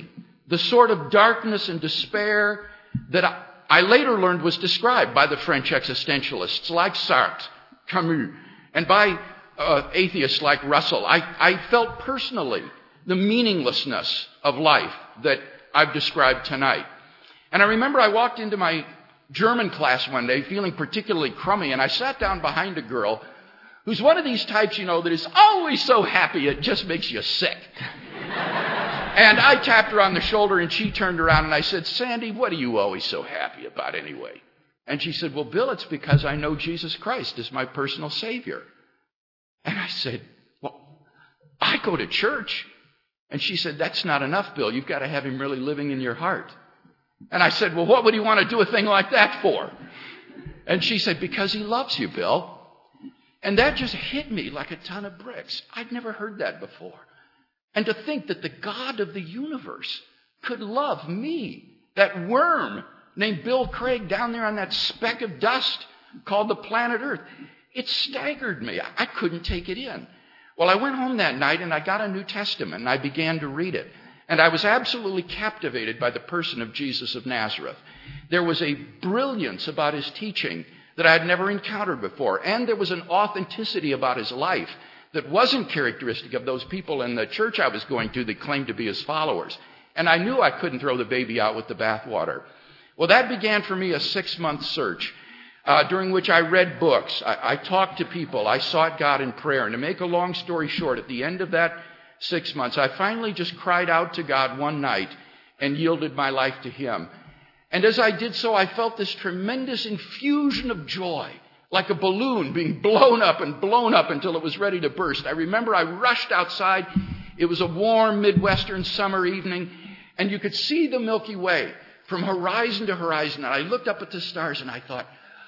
The sort of darkness and despair that I, I later learned was described by the French existentialists like Sartre, Camus, and by uh, atheists like Russell. I, I felt personally the meaninglessness of life that I've described tonight. And I remember I walked into my German class one day feeling particularly crummy, and I sat down behind a girl who's one of these types, you know, that is always so happy it just makes you sick. And I tapped her on the shoulder, and she turned around, and I said, Sandy, what are you always so happy about anyway? And she said, well, Bill, it's because I know Jesus Christ is my personal Savior. And I said, well, I go to church. And she said, that's not enough, Bill. You've got to have him really living in your heart. And I said, well, what would he want to do a thing like that for? And she said, because he loves you, Bill. And that just hit me like a ton of bricks. I'd never heard that before. And to think that the God of the universe could love me, that worm named Bill Craig down there on that speck of dust called the planet Earth, it staggered me. I couldn't take it in. Well, I went home that night and I got a New Testament and I began to read it. And I was absolutely captivated by the person of Jesus of Nazareth. There was a brilliance about his teaching that I had never encountered before. And there was an authenticity about his life that wasn't characteristic of those people in the church I was going to that claimed to be his followers. And I knew I couldn't throw the baby out with the bathwater. Well, that began for me a six-month search uh, during which I read books. I, I talked to people. I sought God in prayer. And to make a long story short, at the end of that six months, I finally just cried out to God one night and yielded my life to him. And as I did so, I felt this tremendous infusion of joy, like a balloon being blown up and blown up until it was ready to burst. I remember I rushed outside. It was a warm Midwestern summer evening, and you could see the Milky Way from horizon to horizon. And I looked up at the stars and I thought,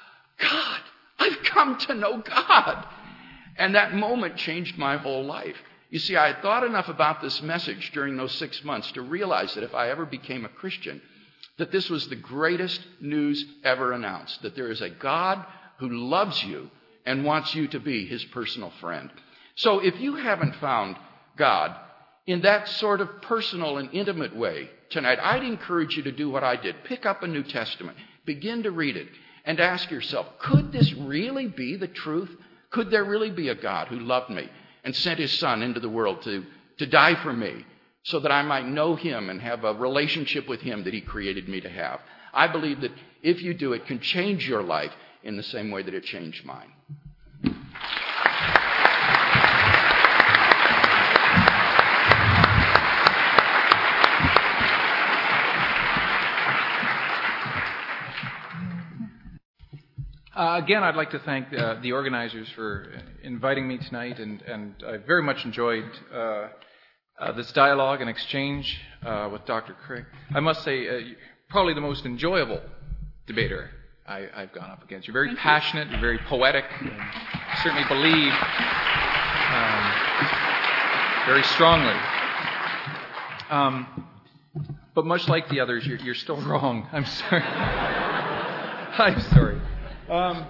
God, I've come to know God. And that moment changed my whole life. You see, I had thought enough about this message during those six months to realize that if I ever became a Christian, that this was the greatest news ever announced, that there is a God who loves you and wants you to be his personal friend. So if you haven't found God in that sort of personal and intimate way tonight, I'd encourage you to do what I did. Pick up a New Testament, begin to read it, and ask yourself, could this really be the truth? Could there really be a God who loved me and sent his Son into the world to, to die for me so that I might know him and have a relationship with him that he created me to have? I believe that if you do, it can change your life in the same way that it changed mine. Uh, again, I'd like to thank uh, the organizers for inviting me tonight, and, and I very much enjoyed uh, uh, this dialogue and exchange uh, with Doctor Craig. I must say, uh, probably the most enjoyable debater I, I've gone up against. You're very Thank passionate, you. You're very poetic, and certainly believe um, very strongly. Um, but much like the others, you're, you're still wrong. I'm sorry. I'm sorry. Um,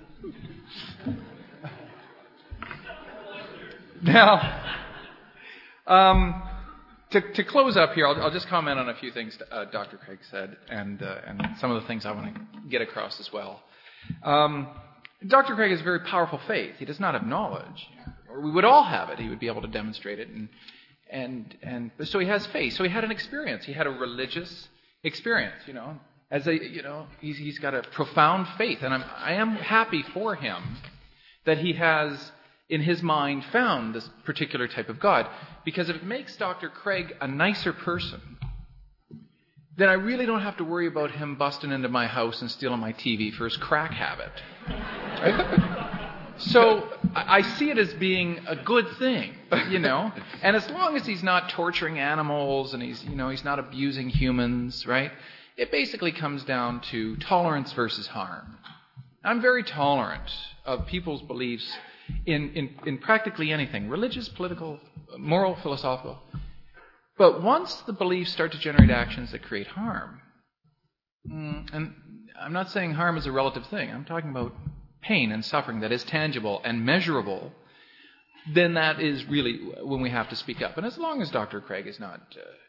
now, um, to, to close up here, I'll, I'll just comment on a few things uh, Doctor Craig said, and uh, and some of the things I want to get across as well. Um, Doctor Craig has a very powerful faith. He does not have knowledge, or we would all have it. He would be able to demonstrate it, and and and so he has faith. So he had an experience. He had a religious experience, you know. As a, you know, he's, he's got a profound faith, and I'm, I am happy for him that he has, in his mind, found this particular type of God. Because if it makes Doctor Craig a nicer person, then I really don't have to worry about him busting into my house and stealing my T V for his crack habit. Right? So I see it as being a good thing, you know. And as long as he's not torturing animals and he's, you know, he's not abusing humans, right? It basically comes down to tolerance versus harm. I'm very tolerant of people's beliefs in, in, in practically anything, religious, political, moral, philosophical. But once the beliefs start to generate actions that create harm, and I'm not saying harm is a relative thing, I'm talking about pain and suffering that is tangible and measurable, then that is really when we have to speak up. And as long as Doctor Craig is not... Uh,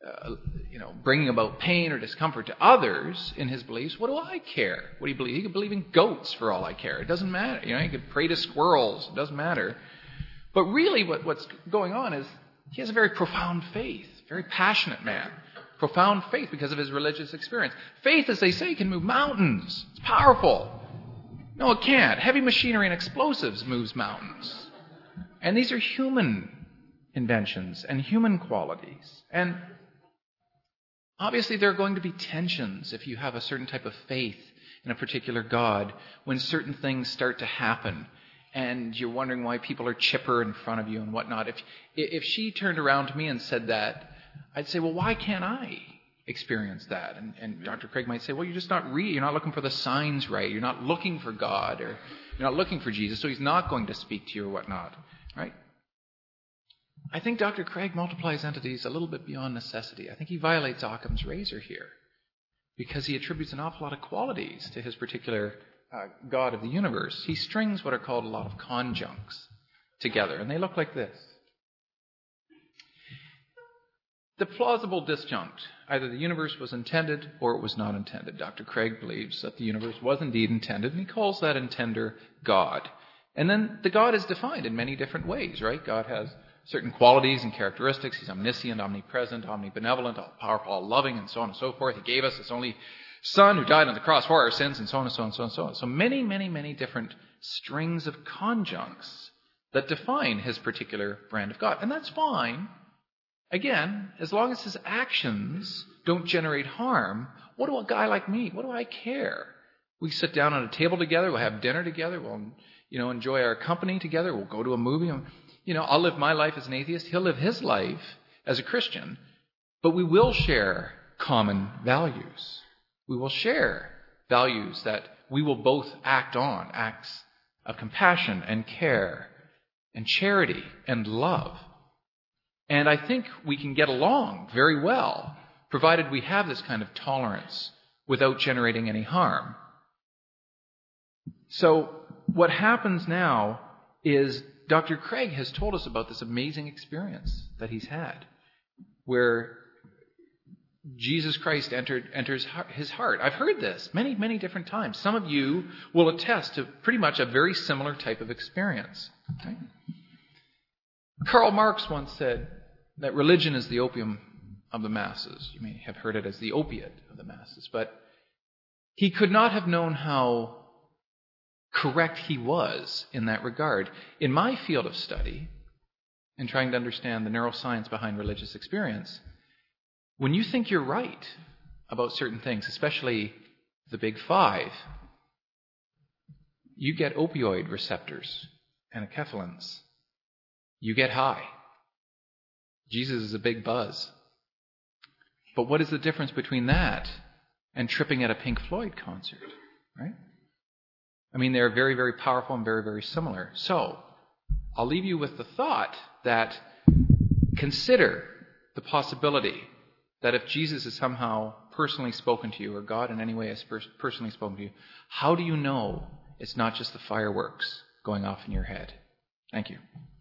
uh, you know, bringing about pain or discomfort to others in his beliefs, what do I care? What do you believe? He could believe in goats for all I care. It doesn't matter. You know, he could pray to squirrels. It doesn't matter. But really what, what's going on is he has a very profound faith, very passionate man. Profound faith because of his religious experience. Faith, as they say, can move mountains. It's powerful. No, it can't. Heavy machinery and explosives moves mountains. And these are human inventions and human qualities. And obviously there are going to be tensions if you have a certain type of faith in a particular God when certain things start to happen and you're wondering why people are chipper in front of you and whatnot. If, if she turned around to me and said that, I'd say, well, why can't I experience that? And, and Doctor Craig might say, well, you're just not re- you're not looking for the signs right. You're not looking for God, or you're not looking for Jesus, so he's not going to speak to you or whatnot, right? I think Doctor Craig multiplies entities a little bit beyond necessity. I think he violates Occam's razor here because he attributes an awful lot of qualities to his particular uh, God of the universe. He strings what are called a lot of conjuncts together, and they look like this. The plausible disjunct, either the universe was intended or it was not intended. Doctor Craig believes that the universe was indeed intended, and he calls that intender God. And then the God is defined in many different ways, right? God has certain qualities and characteristics. He's omniscient, omnipresent, omnibenevolent, all-powerful, all-loving, and so on and so forth. He gave us his only Son who died on the cross for our sins, and so on and so on and so on and so on. So many, many, many different strings of conjuncts that define his particular brand of God. And that's fine. Again, as long as his actions don't generate harm, what do a guy like me, what do I care? We sit down at a table together, we'll have dinner together, we'll, you know, enjoy our company together, we'll go to a movie. You know, I'll live my life as an atheist, he'll live his life as a Christian, but we will share common values. We will share values that we will both act on, acts of compassion and care and charity and love. And I think we can get along very well, provided we have this kind of tolerance without generating any harm. So what happens now is Doctor Craig has told us about this amazing experience that he's had, where Jesus Christ entered, enters his heart. I've heard this many, many different times. Some of you will attest to pretty much a very similar type of experience. Okay? Karl Marx once said that religion is the opium of the masses. You may have heard it as the opiate of the masses. But he could not have known how correct he was in that regard. In my field of study, in trying to understand the neuroscience behind religious experience, when you think you're right about certain things, especially the big five, you get opioid receptors and enkephalins. You get high. Jesus is a big buzz. But what is the difference between that and tripping at a Pink Floyd concert, right? I mean, they're very, very powerful and very, very similar. So, I'll leave you with the thought that consider the possibility that if Jesus has somehow personally spoken to you, or God in any way has personally spoken to you, how do you know it's not just the fireworks going off in your head? Thank you.